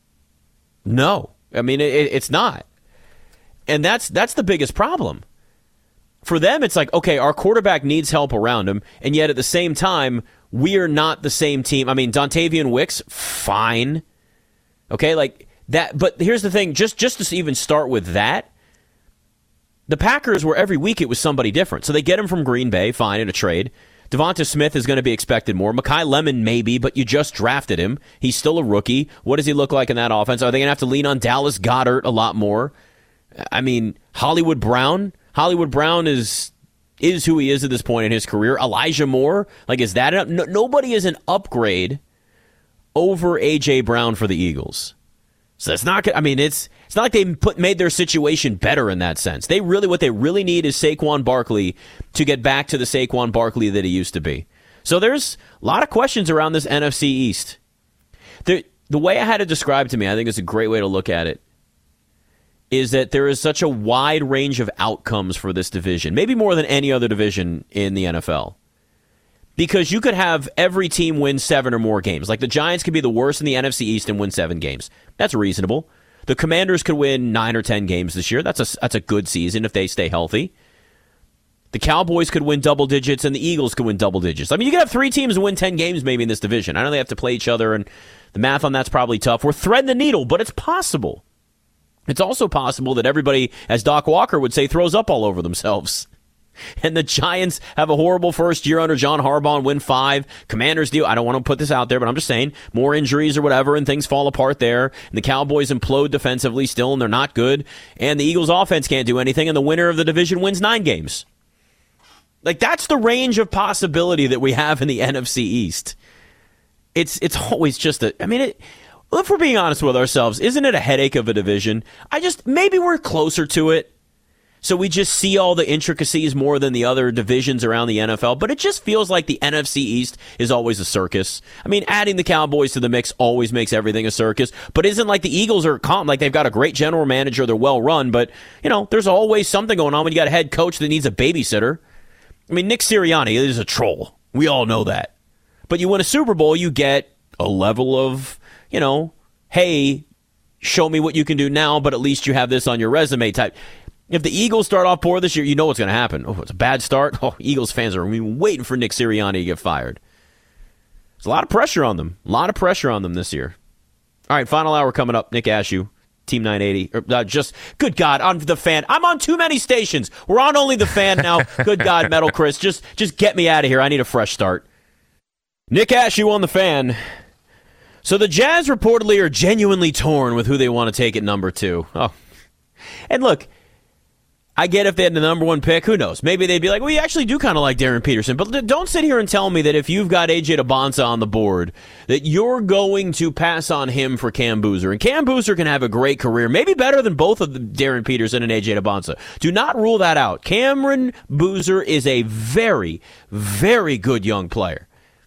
No. I mean, it, it's not. And that's that's the biggest problem. For them, it's like, okay, our quarterback needs help around him, and yet at the same time, we are not the same team. I mean, Dontavian Wicks, fine. Okay, like that. But here's the thing, just, just to even start with that, the Packers were every week it was somebody different. So they get him from Green Bay, fine, in a trade. Devonta Smith is going to be expected more. Mekhi Lemon, maybe, but you just drafted him. He's still a rookie. What does he look like in that offense? Are they going to have to lean on Dallas Goedert a lot more? I mean, Hollywood Brown? Hollywood Brown is is who he is at this point in his career. Elijah Moore? Like, is that enough? No, nobody is an upgrade over A J. Brown for the Eagles. So it's not, I mean, it's it's not like they put made their situation better in that sense. They really, what they really need is Saquon Barkley to get back to the Saquon Barkley that he used to be. So there's a lot of questions around this N F C East. The, the way I had it described to me, I think it's a great way to look at it, is that there is such a wide range of outcomes for this division, maybe more than any other division in the N F L. Because you could have every team win seven or more games. Like the Giants could be the worst in the N F C East and win seven games. That's reasonable. The Commanders could win nine or ten games this year. That's a, that's a good season if they stay healthy. The Cowboys could win double digits, and the Eagles could win double digits. I mean, you could have three teams and win ten games maybe in this division. I know they have to play each other, and the math on that's probably tough. We're threading the needle, but it's possible. It's also possible that everybody, as Doc Walker would say, throws up all over themselves. And the Giants have a horrible first year under John Harbaugh and win five. Commanders do. I don't want to put this out there, but I'm just saying more injuries or whatever, and things fall apart there. And the Cowboys implode defensively still, and they're not good. And the Eagles' offense can't do anything, and the winner of the division wins nine games. Like, that's the range of possibility that we have in the N F C East. It's it's always just a, I mean, it, if we're being honest with ourselves, isn't it a headache of a division? I just, maybe we're closer to it, so we just see all the intricacies more than the other divisions around the N F L, but it just feels like the N F C East is always a circus. I mean, adding the Cowboys to the mix always makes everything a circus, but isn't like the Eagles are calm, like they've got a great general manager, they're well run, but, you know, there's always something going on when you got a head coach that needs a babysitter. I mean, Nick Sirianni is a troll. We all know that. But you win a Super Bowl, you get a level of, you know, hey, show me what you can do now, but at least you have this on your resume type. If the Eagles start off poor this year, you know what's going to happen. Oh, it's a bad start. Oh, Eagles fans are waiting for Nick Sirianni to get fired. There's a lot of pressure on them. A lot of pressure on them this year. All right, final hour coming up. Nick Ashew. Team nine eighty, or, uh, just, good God, on the Fan. I'm on too many stations. We're on only the Fan now. Good God, Metal Chris, just just get me out of here. I need a fresh start. Nick Ashew on the Fan. So the Jazz reportedly are genuinely torn with who they want to take at number two. Oh, and look, I get if they had the number one pick, who knows? Maybe they'd be like, we actually do kind of like Darren Peterson. But don't sit here and tell me that if you've got A J Debonsa on the board, that you're going to pass on him for Cam Boozer. And Cam Boozer can have a great career, maybe better than both of the Darren Peterson and A J Debonsa. Do not rule that out. Cameron Boozer is a very, very good young player.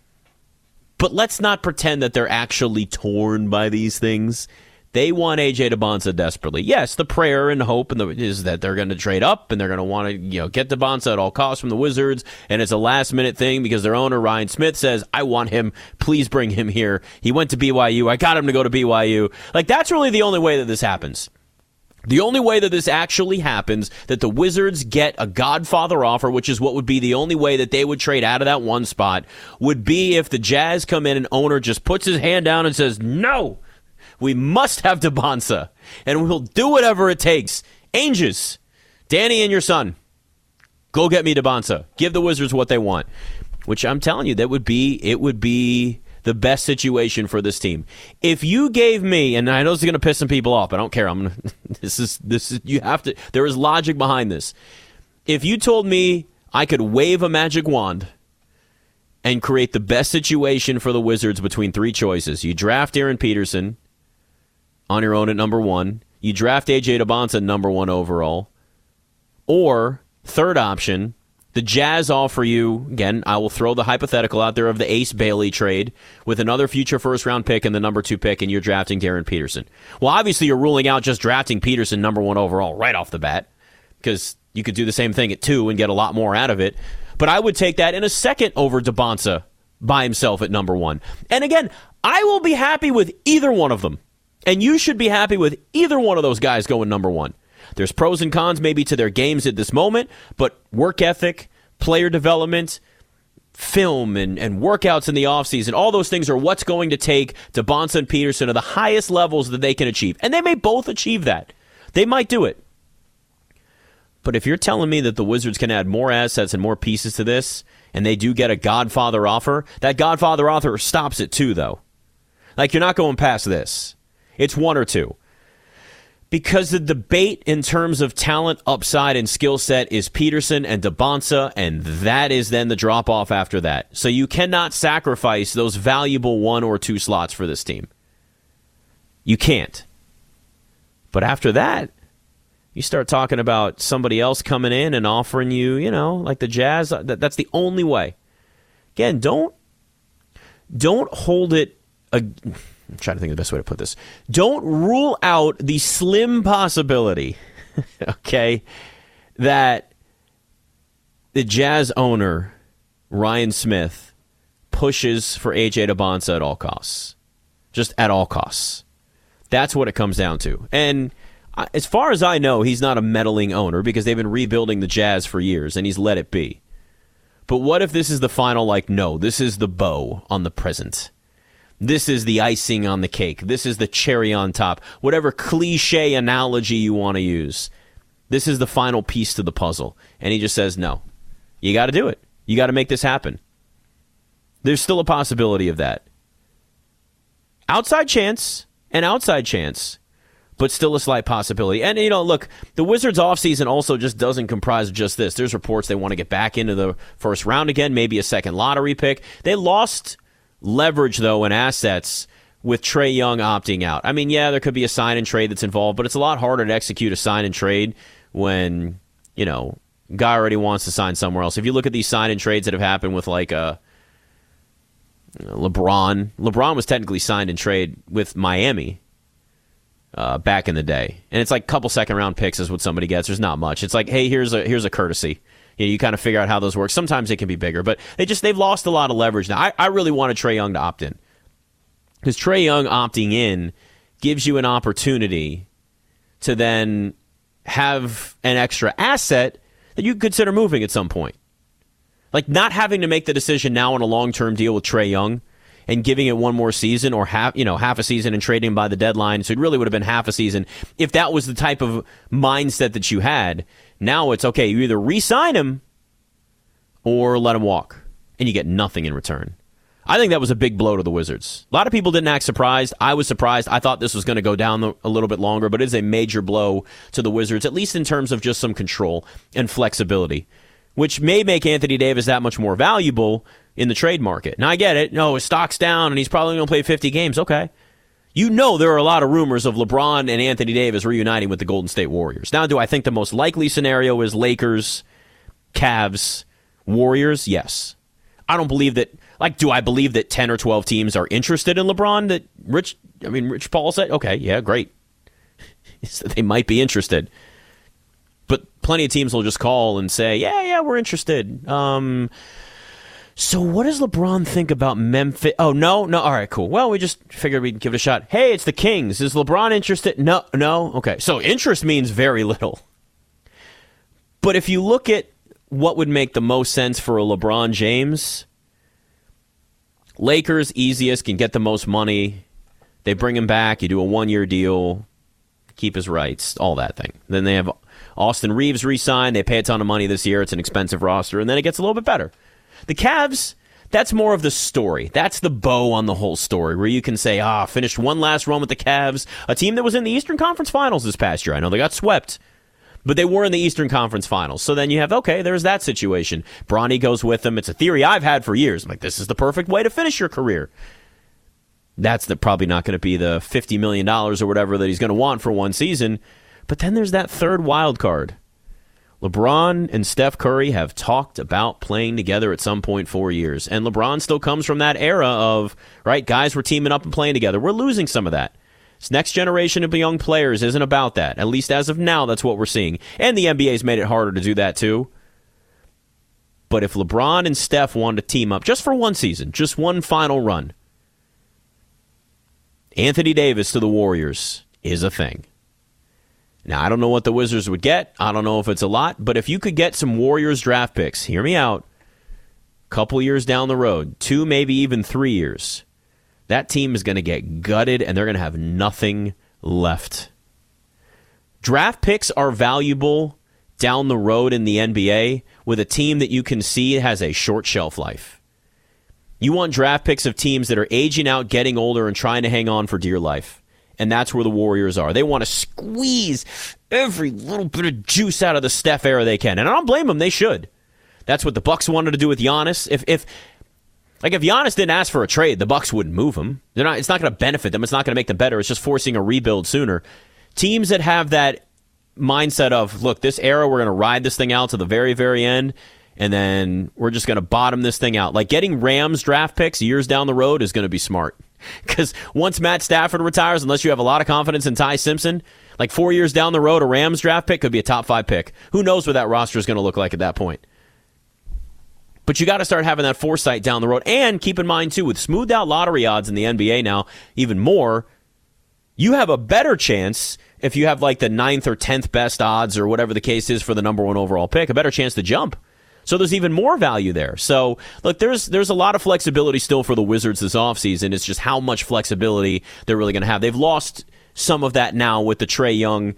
But let's not pretend that they're actually torn by these things. They want A J Debonsa desperately. Yes, the prayer and hope and the, is that they're going to trade up and they're going to want to, you know, get Debonsa at all costs from the Wizards, and it's a last-minute thing because their owner, Ryan Smith, says, I want him. Please bring him here. He went to B Y U. I got him to go to B Y U. Like, that's really the only way that this happens. The only way that this actually happens, that the Wizards get a Godfather offer, which is what would be the only way that they would trade out of that one spot, would be if the Jazz come in and owner just puts his hand down and says, no, we must have Debonsa, and we'll do whatever it takes. Angels, Danny and your son, go get me Debonsa. Give the Wizards what they want, which I'm telling you, that would be, it would be the best situation for this team. If you gave me, and I know this is going to piss some people off, but I don't care. I'm gonna, this is, this is, you have to, there is logic behind this. If you told me I could wave a magic wand and create the best situation for the Wizards between three choices, you draft Darren Peterson on your own at number one, you draft A J Debonsa number one overall, or third option, the Jazz offer you, again, I will throw the hypothetical out there of the Ace Bailey trade with another future first-round pick and the number two pick, and you're drafting Darren Peterson. Well, obviously you're ruling out just drafting Peterson number one overall right off the bat, because you could do the same thing at two and get a lot more out of it. But I would take that in a second over Debonsa by himself at number one. And again, I will be happy with either one of them. And you should be happy with either one of those guys going number one. There's pros and cons maybe to their games at this moment, but work ethic, player development, film, and, and workouts in the offseason, all those things are what's going to take Debonsa and Peterson to the highest levels that they can achieve. And they may both achieve that. They might do it. But if you're telling me that the Wizards can add more assets and more pieces to this, and they do get a Godfather offer, that Godfather offer stops at two, though. Like, you're not going past this. It's one or two. Because the debate in terms of talent, upside, and skill set is Peterson and Debonsa, and that is then the drop-off after that. So you cannot sacrifice those valuable one or two slots for this team. You can't. But after that, you start talking about somebody else coming in and offering you, you know, like the Jazz. That, that's the only way. Again, don't don't hold it. Uh, I'm trying to think of the best way to put this. Don't rule out the slim possibility, okay, that the Jazz owner, Ryan Smith, pushes for A J Debonsa at all costs. Just at all costs. That's what it comes down to. And as far as I know, he's not a meddling owner because they've been rebuilding the Jazz for years, and he's let it be. But what if this is the final, like, no, this is the bow on the present. This is the icing on the cake. This is the cherry on top. Whatever cliche analogy you want to use. This is the final piece to the puzzle. And he just says, no, you got to do it. You got to make this happen. There's still a possibility of that. Outside chance, an outside chance, but still a slight possibility. And, you know, look, the Wizards' offseason also just doesn't comprise of just this. There's reports they want to get back into the first round again, maybe a second lottery pick. They lost leverage, though, and assets with Trae Young opting out. I mean, yeah, there could be a sign and trade that's involved, but it's a lot harder to execute a sign and trade when, you know, guy already wants to sign somewhere else. If you look at these sign and trades that have happened with, like, a LeBron, LeBron was technically signed and trade with Miami uh, back in the day, and it's like a couple second round picks is what somebody gets. There's not much. It's like, hey, here's a here's a courtesy. You know, you kind of figure out how those work. Sometimes it can be bigger, but they just they've lost a lot of leverage now. I, I really wanted Trae Young to opt in because Trae Young opting in gives you an opportunity to then have an extra asset that you could consider moving at some point. Like not having to make the decision now on a long-term deal with Trae Young and giving it one more season or half, you know, half a season and trading him by the deadline. So it really would have been half a season if that was the type of mindset that you had. Now it's okay, you either re-sign him or let him walk, and you get nothing in return. I think that was a big blow to the Wizards. A lot of people didn't act surprised. I was surprised. I thought this was going to go down a little bit longer, but it is a major blow to the Wizards, at least in terms of just some control and flexibility, which may make Anthony Davis that much more valuable in the trade market. Now, I get it. No, his stock's down, and he's probably going to play fifty games. Okay. You know there are a lot of rumors of LeBron and Anthony Davis reuniting with the Golden State Warriors. Now, do I think the most likely scenario is Lakers, Cavs, Warriors? Yes. I don't believe that. Like, do I believe that ten or twelve teams are interested in LeBron? That Rich, I mean, Rich Paul said, okay, yeah, great. They might be interested. But plenty of teams will just call and say, yeah, yeah, we're interested. Um, so what does LeBron think about Memphis? Oh, no, no. All right, cool. Well, we just figured we'd give it a shot. Hey, it's the Kings. Is LeBron interested? No, no. Okay, so interest means very little. But if you look at what would make the most sense for a LeBron James, Lakers, easiest, can get the most money. They bring him back. You do a one-year deal, keep his rights, all that thing. Then they have Austin Reeves re-signed. They pay a ton of money this year. It's an expensive roster, and then it gets a little bit better. The Cavs, that's more of the story. That's the bow on the whole story, where you can say, ah, finished one last run with the Cavs, a team that was in the Eastern Conference Finals this past year. I know they got swept, but they were in the Eastern Conference Finals. So then you have, okay, there's that situation. Bronny goes with them. It's a theory I've had for years. I'm like, this is the perfect way to finish your career. That's the, probably not going to be the fifty million dollars or whatever that he's going to want for one season. But then there's that third wild card. LeBron and Steph Curry have talked about playing together at some point for years. And LeBron still comes from that era of, right, guys were teaming up and playing together. We're losing some of that. This next generation of young players isn't about that. At least as of now, that's what we're seeing. And the N B A's made it harder to do that too. But if LeBron and Steph wanted to team up just for one season, just one final run, Anthony Davis to the Warriors is a thing. Now, I don't know what the Wizards would get. I don't know if it's a lot. But if you could get some Warriors draft picks, hear me out, a couple years down the road, two, maybe even three years, that team is going to get gutted and they're going to have nothing left. Draft picks are valuable down the road in the N B A with a team that you can see has a short shelf life. You want draft picks of teams that are aging out, getting older, and trying to hang on for dear life. And that's where the Warriors are. They want to squeeze every little bit of juice out of the Steph era they can. And I don't blame them. They should. That's what the Bucks wanted to do with Giannis. If if like if Giannis didn't ask for a trade, the Bucks wouldn't move him. They're not. It's not going to benefit them. It's not going to make them better. It's just forcing a rebuild sooner. Teams that have that mindset of, look, this era, we're going to ride this thing out to the very, very end, and then we're just going to bottom this thing out. Like getting Rams draft picks years down the road is going to be smart. Because once Matt Stafford retires, unless you have a lot of confidence in Ty Simpson, like four years down the road, a Rams draft pick could be a top five pick. Who knows what that roster is going to look like at that point? But you got to start having that foresight down the road. And keep in mind, too, with smoothed out lottery odds in the N B A now, even more, you have a better chance if you have like the ninth or tenth best odds or whatever the case is for the number one overall pick, a better chance to jump. So there's even more value there. So, look, there's there's a lot of flexibility still for the Wizards this offseason. It's just how much flexibility they're really going to have. They've lost some of that now with the Trae Young,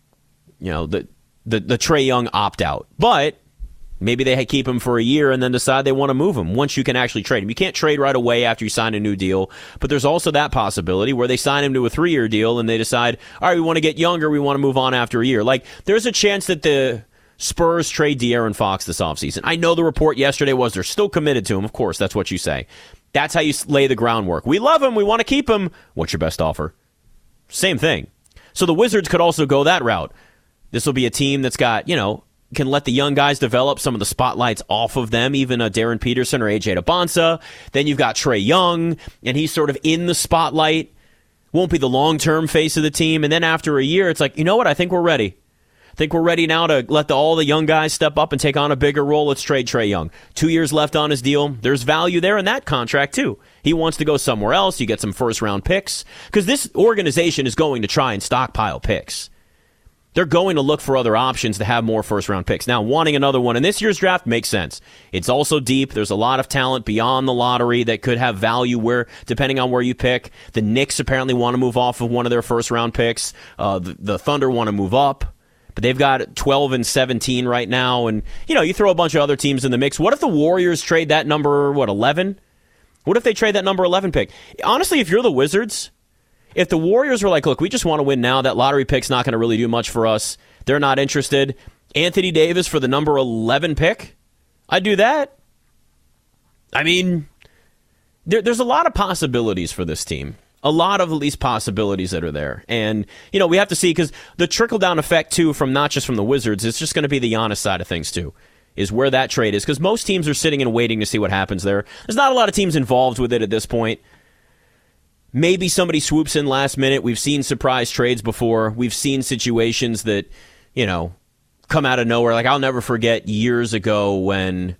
you know, the the, the Trae Young opt-out. But maybe they keep him for a year and then decide they want to move him once you can actually trade him. You can't trade right away after you sign a new deal, but there's also that possibility where they sign him to a three-year deal and they decide, all right, we want to get younger, we want to move on after a year. Like, there's a chance that the Spurs trade De'Aaron Fox this offseason. I know the report yesterday was they're still committed to him. Of course, that's what you say. That's how you lay the groundwork. We love him. We want to keep him. What's your best offer? Same thing. So the Wizards could also go that route. This will be a team that's got, you know, can let the young guys develop, some of the spotlights off of them, even uh, Darren Peterson or A J Debonsa. Then you've got Trae Young, and he's sort of in the spotlight. Won't be the long-term face of the team. And then after a year, it's like, you know what? I think we're ready. I think we're ready now to let the, all the young guys step up and take on a bigger role. Let's trade Trae Young. Two years left on his deal. There's value there in that contract, too. He wants to go somewhere else. You get some first-round picks. Because this organization is going to try and stockpile picks. They're going to look for other options to have more first-round picks. Now, wanting another one in this year's draft makes sense. It's also deep. There's a lot of talent beyond the lottery that could have value where, depending on where you pick. The Knicks apparently want to move off of one of their first-round picks. Uh, the, the Thunder want to move up. But they've got twelve and seventeen right now. And, you know, you throw a bunch of other teams in the mix. What if the Warriors trade that number, what, eleven? What if they trade that number eleven pick? Honestly, if you're the Wizards, if the Warriors were like, look, we just want to win now, that lottery pick's not going to really do much for us, they're not interested, Anthony Davis for the number eleven pick, I'd do that. I mean, there, there's a lot of possibilities for this team. A lot of at least possibilities that are there. And, you know, we have to see, because the trickle-down effect, too, from not just from the Wizards, it's just going to be the Giannis side of things, too, is where that trade is. Because most teams are sitting and waiting to see what happens there. There's not a lot of teams involved with it at this point. Maybe somebody swoops in last minute. We've seen surprise trades before. We've seen situations that, you know, come out of nowhere. Like, I'll never forget years ago when,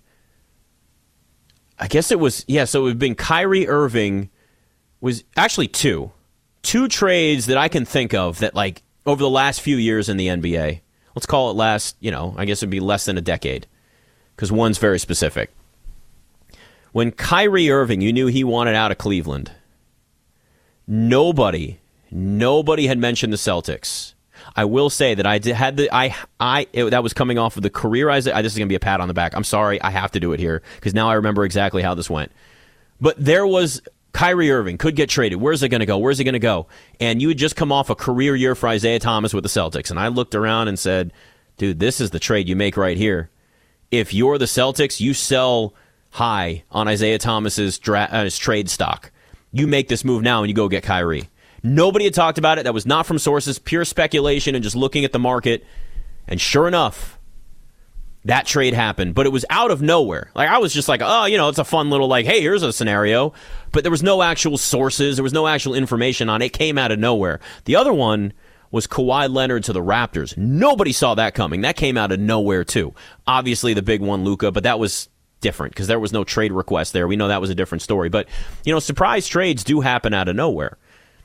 I guess it was, yeah, so it would have been Kyrie Irving, was actually two. Two trades that I can think of that, like, over the last few years in the N B A. Let's call it last, you know, I guess it would be less than a decade, because one's very specific. When Kyrie Irving, you knew he wanted out of Cleveland, nobody, nobody had mentioned the Celtics. I will say that I did, had the I I it, that was coming off of the career. I, I this is gonna be a pat on the back. I'm sorry, I have to do it here because now I remember exactly how this went. But there was Kyrie Irving could get traded. Where's it gonna go? Where's it gonna go? And you had just come off a career year for Isaiah Thomas with the Celtics, and I looked around and said, "Dude, this is the trade you make right here. If you're the Celtics, you sell high on Isaiah Thomas's dra- uh, his trade stock. You make this move now and you go get Kyrie." Nobody had talked about it. That was not from sources, pure speculation and just looking at the market. And sure enough, that trade happened. But it was out of nowhere. Like, I was just like, oh, you know, it's a fun little, like, hey, here's a scenario. But there was no actual sources. There was no actual information on it. It came out of nowhere. The other one was Kawhi Leonard to the Raptors. Nobody saw that coming. That came out of nowhere, too. Obviously, the big one, Luka, but that was different because there was no trade request there. We know that was a different story. But, you know, surprise trades do happen out of nowhere.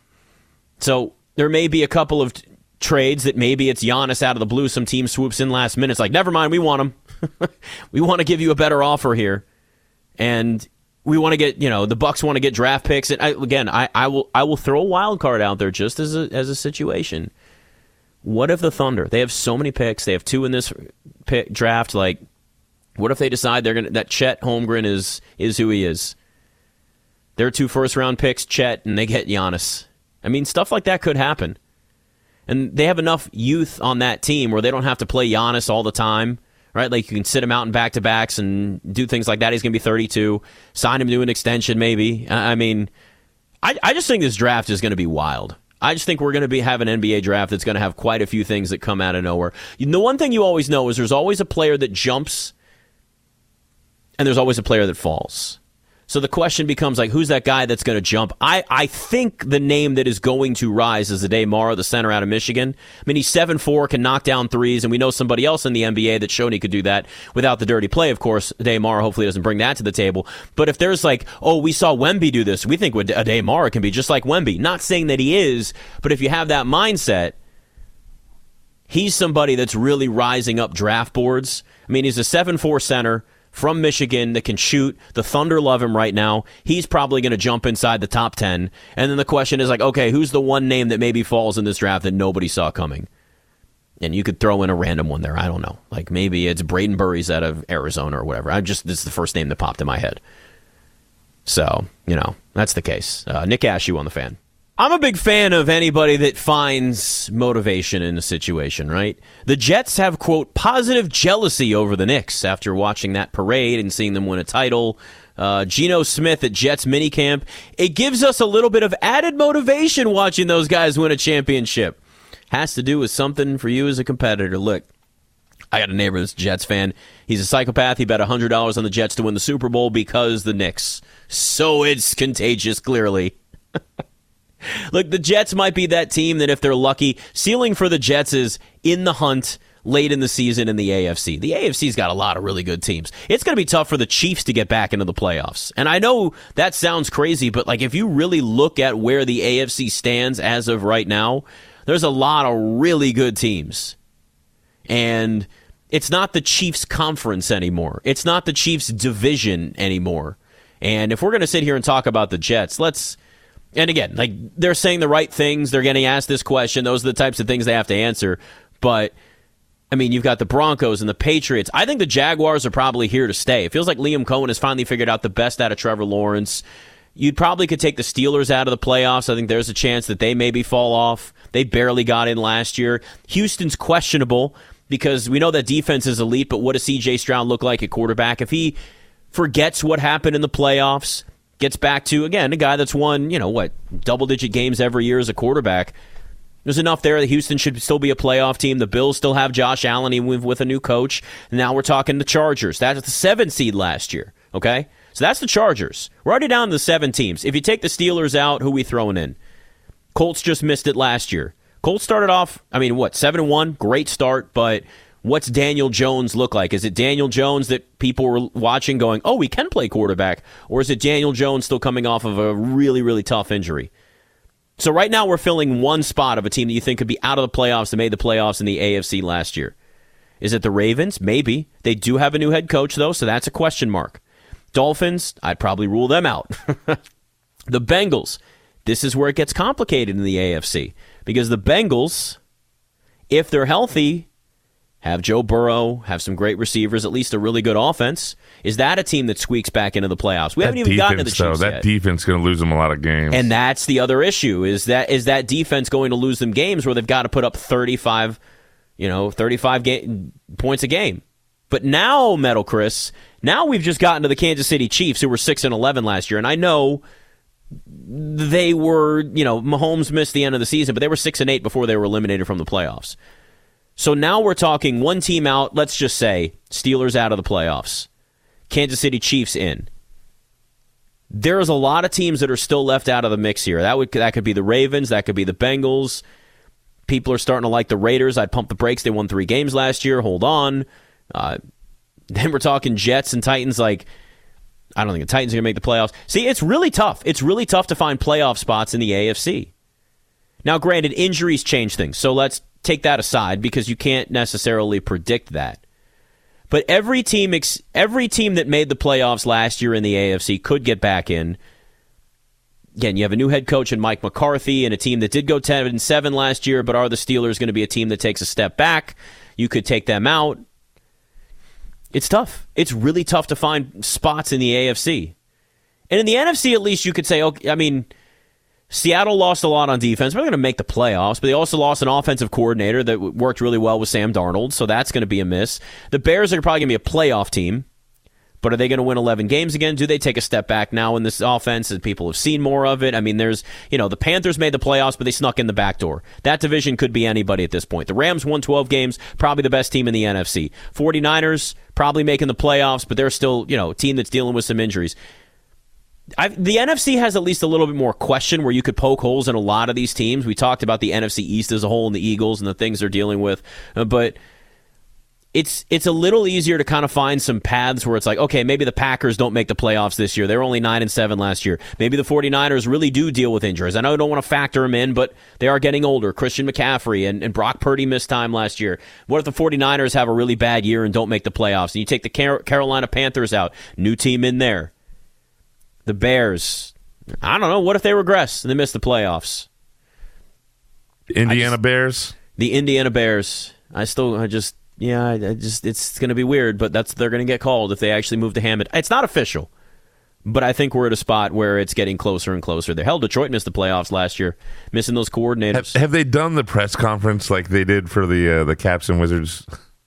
So there may be a couple of t- trades that maybe it's Giannis out of the blue. Some team swoops in last minute. It's like, never mind, we want him. We want to give you a better offer here. And we want to get, you know, the Bucks want to get draft picks. And I, again, I, I will I will throw a wild card out there just as a, as a situation. What if the Thunder, they have so many picks. They have two in this pick draft. Like, what if they decide they're gonna that Chet Holmgren is is who he is? Their two first round picks, Chet, and they get Giannis. I mean, stuff like that could happen. And they have enough youth on that team where they don't have to play Giannis all the time, right? Like, you can sit him out in back-to-backs and do things like that. He's going to be thirty-two. Sign him to an extension, maybe. I mean, I, I just think this draft is going to be wild. I just think we're going to be have an N B A draft that's going to have quite a few things that come out of nowhere. The one thing you always know is there's always a player that jumps, and there's always a player that falls. So the question becomes, like, who's that guy that's going to jump? I, I think the name that is going to rise is Adai Mara, the center out of Michigan. I mean, he's seven foot four, can knock down threes, and we know somebody else in the N B A that's shown he could do that without the dirty play, of course. Adai Mara hopefully doesn't bring that to the table. But if there's like, oh, we saw Wemby do this, we think Adai Mara can be just like Wemby. Not saying that he is, but if you have that mindset, he's somebody that's really rising up draft boards. I mean, he's a seven foot four center from Michigan that can shoot. The Thunder love him right now. He's probably going to jump inside the top ten. And then the question is like, okay, who's the one name that maybe falls in this draft that nobody saw coming? And you could throw in a random one there. I don't know. Like maybe it's Braden Burries out of Arizona or whatever. I just, this is the first name that popped in my head. So, you know, that's the case. Uh, Nick Ashew on the Fan. I'm a big fan of anybody that finds motivation in a situation, right? The Jets have, quote, positive jealousy over the Knicks after watching that parade and seeing them win a title. Uh, Geno Smith at Jets minicamp. It gives us a little bit of added motivation watching those guys win a championship. Has to do with something for you as a competitor. Look, I got a neighbor that's a Jets fan. He's a psychopath. He bet one hundred dollars on the Jets to win the Super Bowl because the Knicks. So it's contagious, clearly. Look, the Jets might be that team that if they're lucky, ceiling for the Jets is in the hunt late in the season in the A F C. The A F C's got a lot of really good teams. It's going to be tough for the Chiefs to get back into the playoffs. And I know that sounds crazy, but like if you really look at where the A F C stands as of right now, there's a lot of really good teams. And it's not the Chiefs conference anymore. It's not the Chiefs division anymore. And if we're going to sit here and talk about the Jets, let's... And again, like they're saying the right things. They're getting asked this question. Those are the types of things they have to answer. But, I mean, you've got the Broncos and the Patriots. I think the Jaguars are probably here to stay. It feels like Liam Cohen has finally figured out the best out of Trevor Lawrence. You probably could take the Steelers out of the playoffs. I think there's a chance that they maybe fall off. They barely got in last year. Houston's questionable because we know that defense is elite, but what does C J Stroud look like at quarterback? If he forgets what happened in the playoffs, gets back to, again, a guy that's won, you know, what, double-digit games every year as a quarterback. There's enough there that Houston should still be a playoff team. The Bills still have Josh Allen even with, with a new coach. Now we're talking the Chargers. That's the seventh seed last year, okay? So that's the Chargers. We're already down to the seven teams. If you take the Steelers out, who are we throwing in? Colts just missed it last year. Colts started off, I mean, what, seven and one? Great start, but what's Daniel Jones look like? Is it Daniel Jones that people were watching going, oh, he can play quarterback? Or is it Daniel Jones still coming off of a really, really tough injury? So right now we're filling one spot of a team that you think could be out of the playoffs that made the playoffs in the A F C last year. Is it the Ravens? Maybe. They do have a new head coach, though, so that's a question mark. Dolphins, I'd probably rule them out. The Bengals, this is where it gets complicated in the A F C. Because the Bengals, if they're healthy, have Joe Burrow, have some great receivers, at least a really good offense. Is that a team that squeaks back into the playoffs? We that haven't even defense, gotten to the Chiefs though, that yet. defense is going to lose them a lot of games. And that's the other issue, is that is that defense going to lose them games where they've got to put up thirty-five, you know, thirty-five ga- points a game. But now, Metal Chris, now we've just gotten to the Kansas City Chiefs, who were six and eleven last year, and I know they were, you know, Mahomes missed the end of the season, but they were six and eight before they were eliminated from the playoffs. So now we're talking one team out, let's just say Steelers out of the playoffs, Kansas City Chiefs in. There's a lot of teams that are still left out of the mix here. That would that could be the Ravens, that could be the Bengals. People are starting to like the Raiders. I'd pump the brakes. They won three games last year. Hold on. Uh, then we're talking Jets and Titans. Like, I don't think the Titans are going to make the playoffs. See, it's really tough. It's really tough to find playoff spots in the A F C. Now, granted, injuries change things, so let's take that aside because you can't necessarily predict that. But every team, ex- every team that made the playoffs last year in the A F C could get back in. Again, you have a new head coach in Mike McCarthy and a team that did go ten and seven last year, but are the Steelers going to be a team that takes a step back? You could take them out. It's tough. It's really tough to find spots in the A F C. And in the N F C, at least, you could say, okay, I mean, Seattle lost a lot on defense. They're going to make the playoffs, but they also lost an offensive coordinator that worked really well with Sam Darnold, so that's going to be a miss. The Bears are probably going to be a playoff team, but are they going to win eleven games again? Do they take a step back now in this offense as people have seen more of it? I mean, there's, you know, the Panthers made the playoffs, but they snuck in the back door. That division could be anybody at this point. The Rams won twelve games, probably the best team in the N F C. forty-niners, probably making the playoffs, but they're still, you know, a team that's dealing with some injuries. I've, the N F C has at least a little bit more question where you could poke holes in a lot of these teams. We talked about the N F C East as a whole and the Eagles and the things they're dealing with, uh, but it's it's a little easier to kind of find some paths where it's like, okay, maybe the Packers don't make the playoffs this year. They were only nine and seven last year. Maybe the 49ers really do deal with injuries. I know I don't want to factor them in, but they are getting older. Christian McCaffrey and, and Brock Purdy missed time last year. What if the 49ers have a really bad year and don't make the playoffs? And you take the Car- Carolina Panthers out, new team in there. The Bears, I don't know. What if they regress and they miss the playoffs? Indiana just, Bears? The Indiana Bears. I still, I just, yeah, I, I just, it's going to be weird, but that's they're going to get called if they actually move to Hammond. It's not official, but I think we're at a spot where it's getting closer and closer. The hell, Detroit missed the playoffs last year, missing those coordinators. Have, have they done the press conference like they did for the uh, the Caps and Wizards?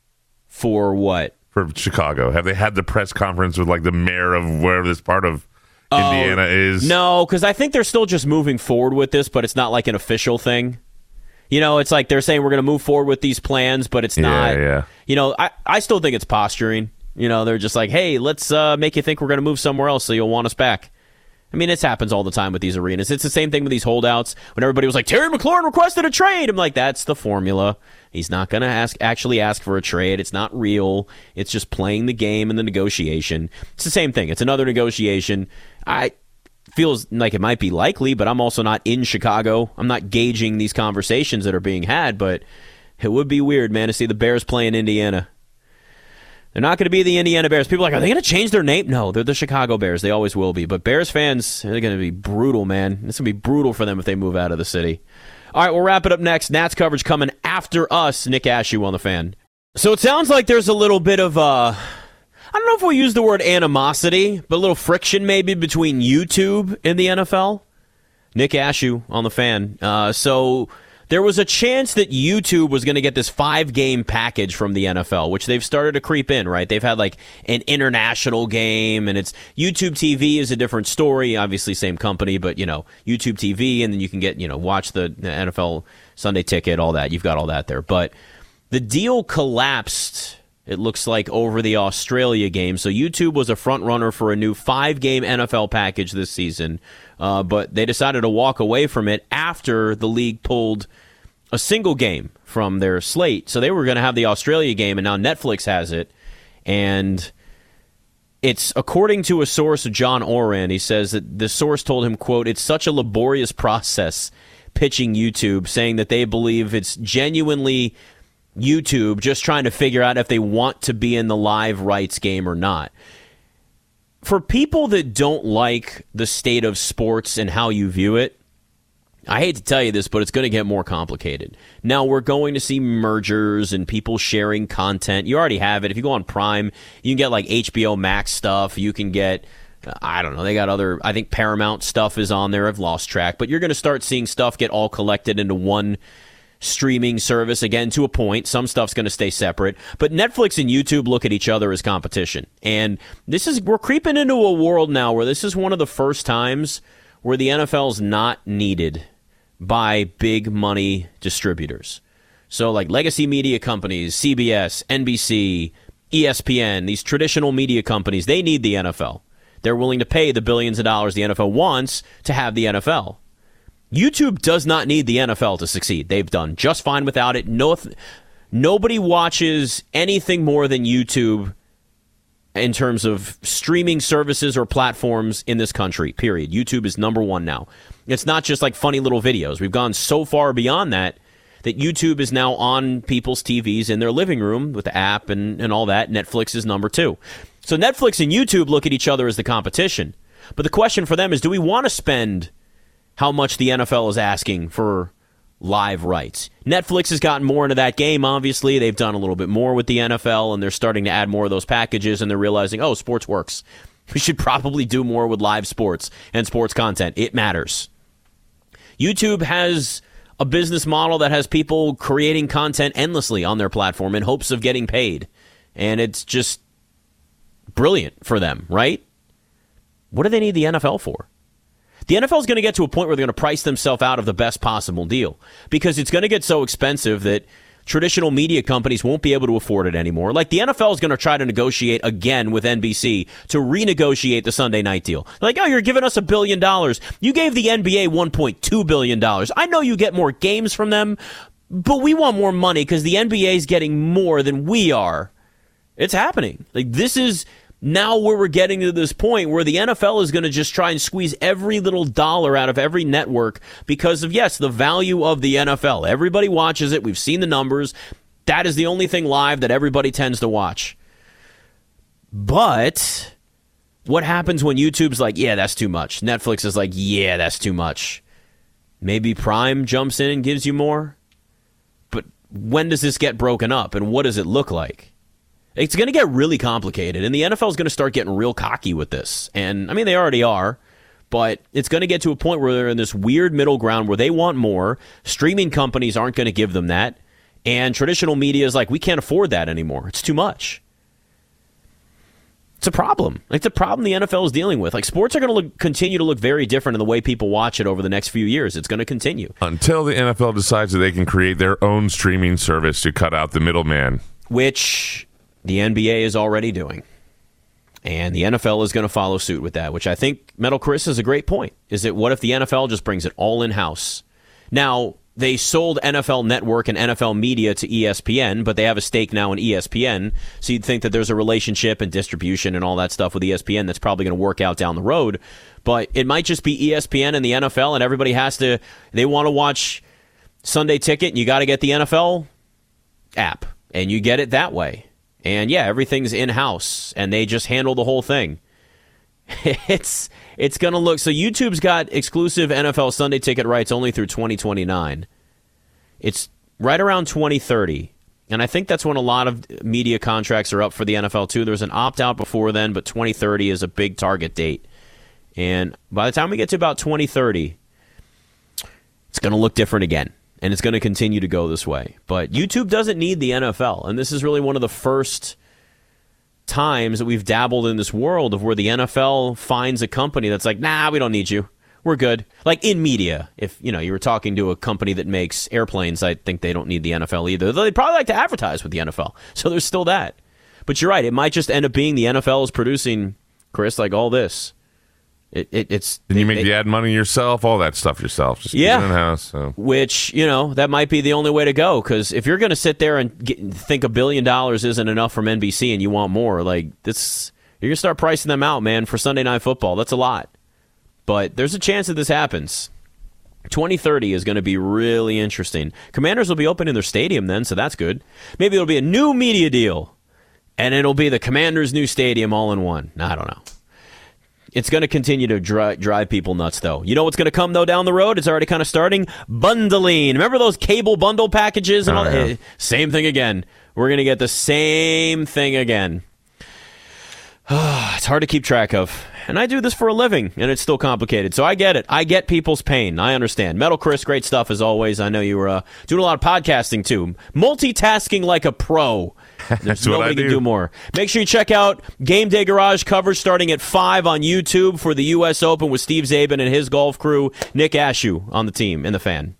For what? For Chicago. Have they had the press conference with like the mayor of wherever this part of Indiana oh, is? No, because I think they're still just moving forward with this, but it's not like an official thing. You know, it's like they're saying we're going to move forward with these plans, but it's not. Yeah, yeah. You know, I, I still think it's posturing. You know, they're just like, hey, let's uh, make you think we're going to move somewhere else so you'll want us back. I mean, this happens all the time with these arenas. It's the same thing with these holdouts. When everybody was like, Terry McLaurin requested a trade. I'm like, that's the formula. He's not going to ask actually ask for a trade. It's not real. It's just playing the game and the negotiation. It's the same thing. It's another negotiation. I feels like it might be likely, but I'm also not in Chicago. I'm not gauging these conversations that are being had, but it would be weird, man, to see the Bears play in Indiana. They're not going to be the Indiana Bears. People are like, are they going to change their name? No, they're the Chicago Bears. They always will be. But Bears fans, they're going to be brutal, man. It's going to be brutal for them if they move out of the city. All right, we'll wrap it up next. Nats coverage coming after us. Nick Ashew on the Fan. So it sounds like there's a little bit of, uh, I don't know if we'll use the word animosity, but a little friction maybe between YouTube and the N F L. Nick Ashew on the Fan. Uh, so there was a chance that YouTube was going to get this five-game package from the N F L, which they've started to creep in, right? They've had like an international game, and it's YouTube T V is a different story. Obviously, same company, but, you know, YouTube T V, and then you can get, you know, watch the, the N F L Sunday Ticket, all that. You've got all that there. But the deal collapsed, it looks like, over the Australia game. So YouTube was a front runner for a new five-game N F L package this season, uh, but they decided to walk away from it after the league pulled a single game from their slate. So they were going to have the Australia game, and now Netflix has it. And it's, according to a source, John Oran, he says that the source told him, quote, it's such a laborious process pitching YouTube, saying that they believe it's genuinely YouTube just trying to figure out if they want to be in the live rights game or not. For people that don't like the state of sports and how you view it, I hate to tell you this, but it's going to get more complicated. Now, we're going to see mergers and people sharing content. You already have it. If you go on Prime, you can get like H B O Max stuff. You can get, I don't know, they got other, I think Paramount stuff is on there. I've lost track. But you're going to start seeing stuff get all collected into one streaming service, again, to a point. Some stuff's going to stay separate. But Netflix and YouTube look at each other as competition. And this is, we're creeping into a world now where this is one of the first times where the N F L's not needed by big money distributors. So like legacy media companies, C B S, N B C, E S P N, these traditional media companies, they need the N F L. They're willing to pay the billions of dollars the N F L wants to have the N F L. YouTube does not need the N F L to succeed. They've done just fine without it. No, nobody watches anything more than YouTube in terms of streaming services or platforms in this country, period. YouTube is number one now. It's not just like funny little videos. We've gone so far beyond that that YouTube is now on people's T Vs in their living room with the app and, and all that. Netflix is number two. So Netflix and YouTube look at each other as the competition. But the question for them is, do we want to spend how much the N F L is asking for live rights? Netflix has gotten more into that game, obviously. They've done a little bit more with the N F L, and they're starting to add more of those packages, and they're realizing, oh, sports works. We should probably do more with live sports and sports content. It matters. YouTube has a business model that has people creating content endlessly on their platform in hopes of getting paid. And it's just brilliant for them, right? What do they need the N F L for? The N F L is going to get to a point where they're going to price themselves out of the best possible deal because it's going to get so expensive that traditional media companies won't be able to afford it anymore. Like the N F L is going to try to negotiate again with N B C to renegotiate the Sunday night deal. Like, oh, you're giving us a billion dollars. You gave the N B A one point two billion dollars. I know you get more games from them, but we want more money because the N B A is getting more than we are. It's happening. Like, this is now where we're getting to this point where the N F L is going to just try and squeeze every little dollar out of every network because of, yes, the value of the N F L. Everybody watches it. We've seen the numbers. That is the only thing live that everybody tends to watch. But what happens when YouTube's like, yeah, that's too much? Netflix is like, yeah, that's too much. Maybe Prime jumps in and gives you more? But when does this get broken up, and what does it look like? It's going to get really complicated, and the N F L is going to start getting real cocky with this. And, I mean, they already are, but it's going to get to a point where they're in this weird middle ground where they want more. Streaming companies aren't going to give them that, and traditional media is like, we can't afford that anymore. It's too much. It's a problem. It's a problem the N F L is dealing with. Like, sports are going to look, continue to look very different in the way people watch it over the next few years. It's going to continue. Until the N F L decides that they can create their own streaming service to cut out the middleman. Which the N B A is already doing. And the N F L is going to follow suit with that, which I think Metal Chris is a great point. Is that what if the N F L just brings it all in-house? Now, they sold N F L Network and N F L Media to E S P N, but they have a stake now in E S P N, so you'd think that there's a relationship and distribution and all that stuff with E S P N that's probably going to work out down the road. But it might just be E S P N and the N F L, and everybody has to, they want to watch Sunday Ticket, and you got to get the N F L app, and you get it that way. And yeah, everything's in-house, and they just handle the whole thing. It's it's going to look... So YouTube's got exclusive N F L Sunday Ticket rights only through twenty twenty-nine. It's right around twenty thirty. And I think that's when a lot of media contracts are up for the N F L, too. There's an opt-out before then, but twenty thirty is a big target date. And by the time we get to about twenty thirty, it's going to look different again. And it's going to continue to go this way. But YouTube doesn't need the N F L. And this is really one of the first times that we've dabbled in this world of where the N F L finds a company that's like, nah, we don't need you. We're good. Like in media, if you know you were talking to a company that makes airplanes, I think they don't need the N F L either. They'd probably like to advertise with the N F L. So there's still that. But you're right. It might just end up being the N F L is producing, Chris, like all this. It, it, it's and you they, make they, the ad money yourself, all that stuff yourself. Just yeah, keep it in-house. So. Which, you know, that might be the only way to go. Because if you're going to sit there and get, think a billion dollars isn't enough from N B C and you want more, like this, you're going to start pricing them out, man, for Sunday Night Football. That's a lot. But there's a chance that this happens. twenty thirty is going to be really interesting. Commanders will be opening their stadium then, so that's good. Maybe it'll be a new media deal, and it'll be the Commanders' new stadium all in one. I don't know. It's going to continue to dri- drive people nuts, though. You know what's going to come, though, down the road? It's already kind of starting. Bundling. Remember those cable bundle packages? And all oh, that? yeah. Same thing again. We're going to get the same thing again. It's hard to keep track of. And I do this for a living, and it's still complicated. So I get it. I get people's pain. I understand. Metal Chris, great stuff as always. I know you were uh, doing a lot of podcasting, too. Multitasking like a pro. There's nobody can do more. Make sure you check out Game Day Garage coverage starting at five on YouTube for the U S Open with Steve Zabin and his golf crew. Nick Ashew on the team and the Fan.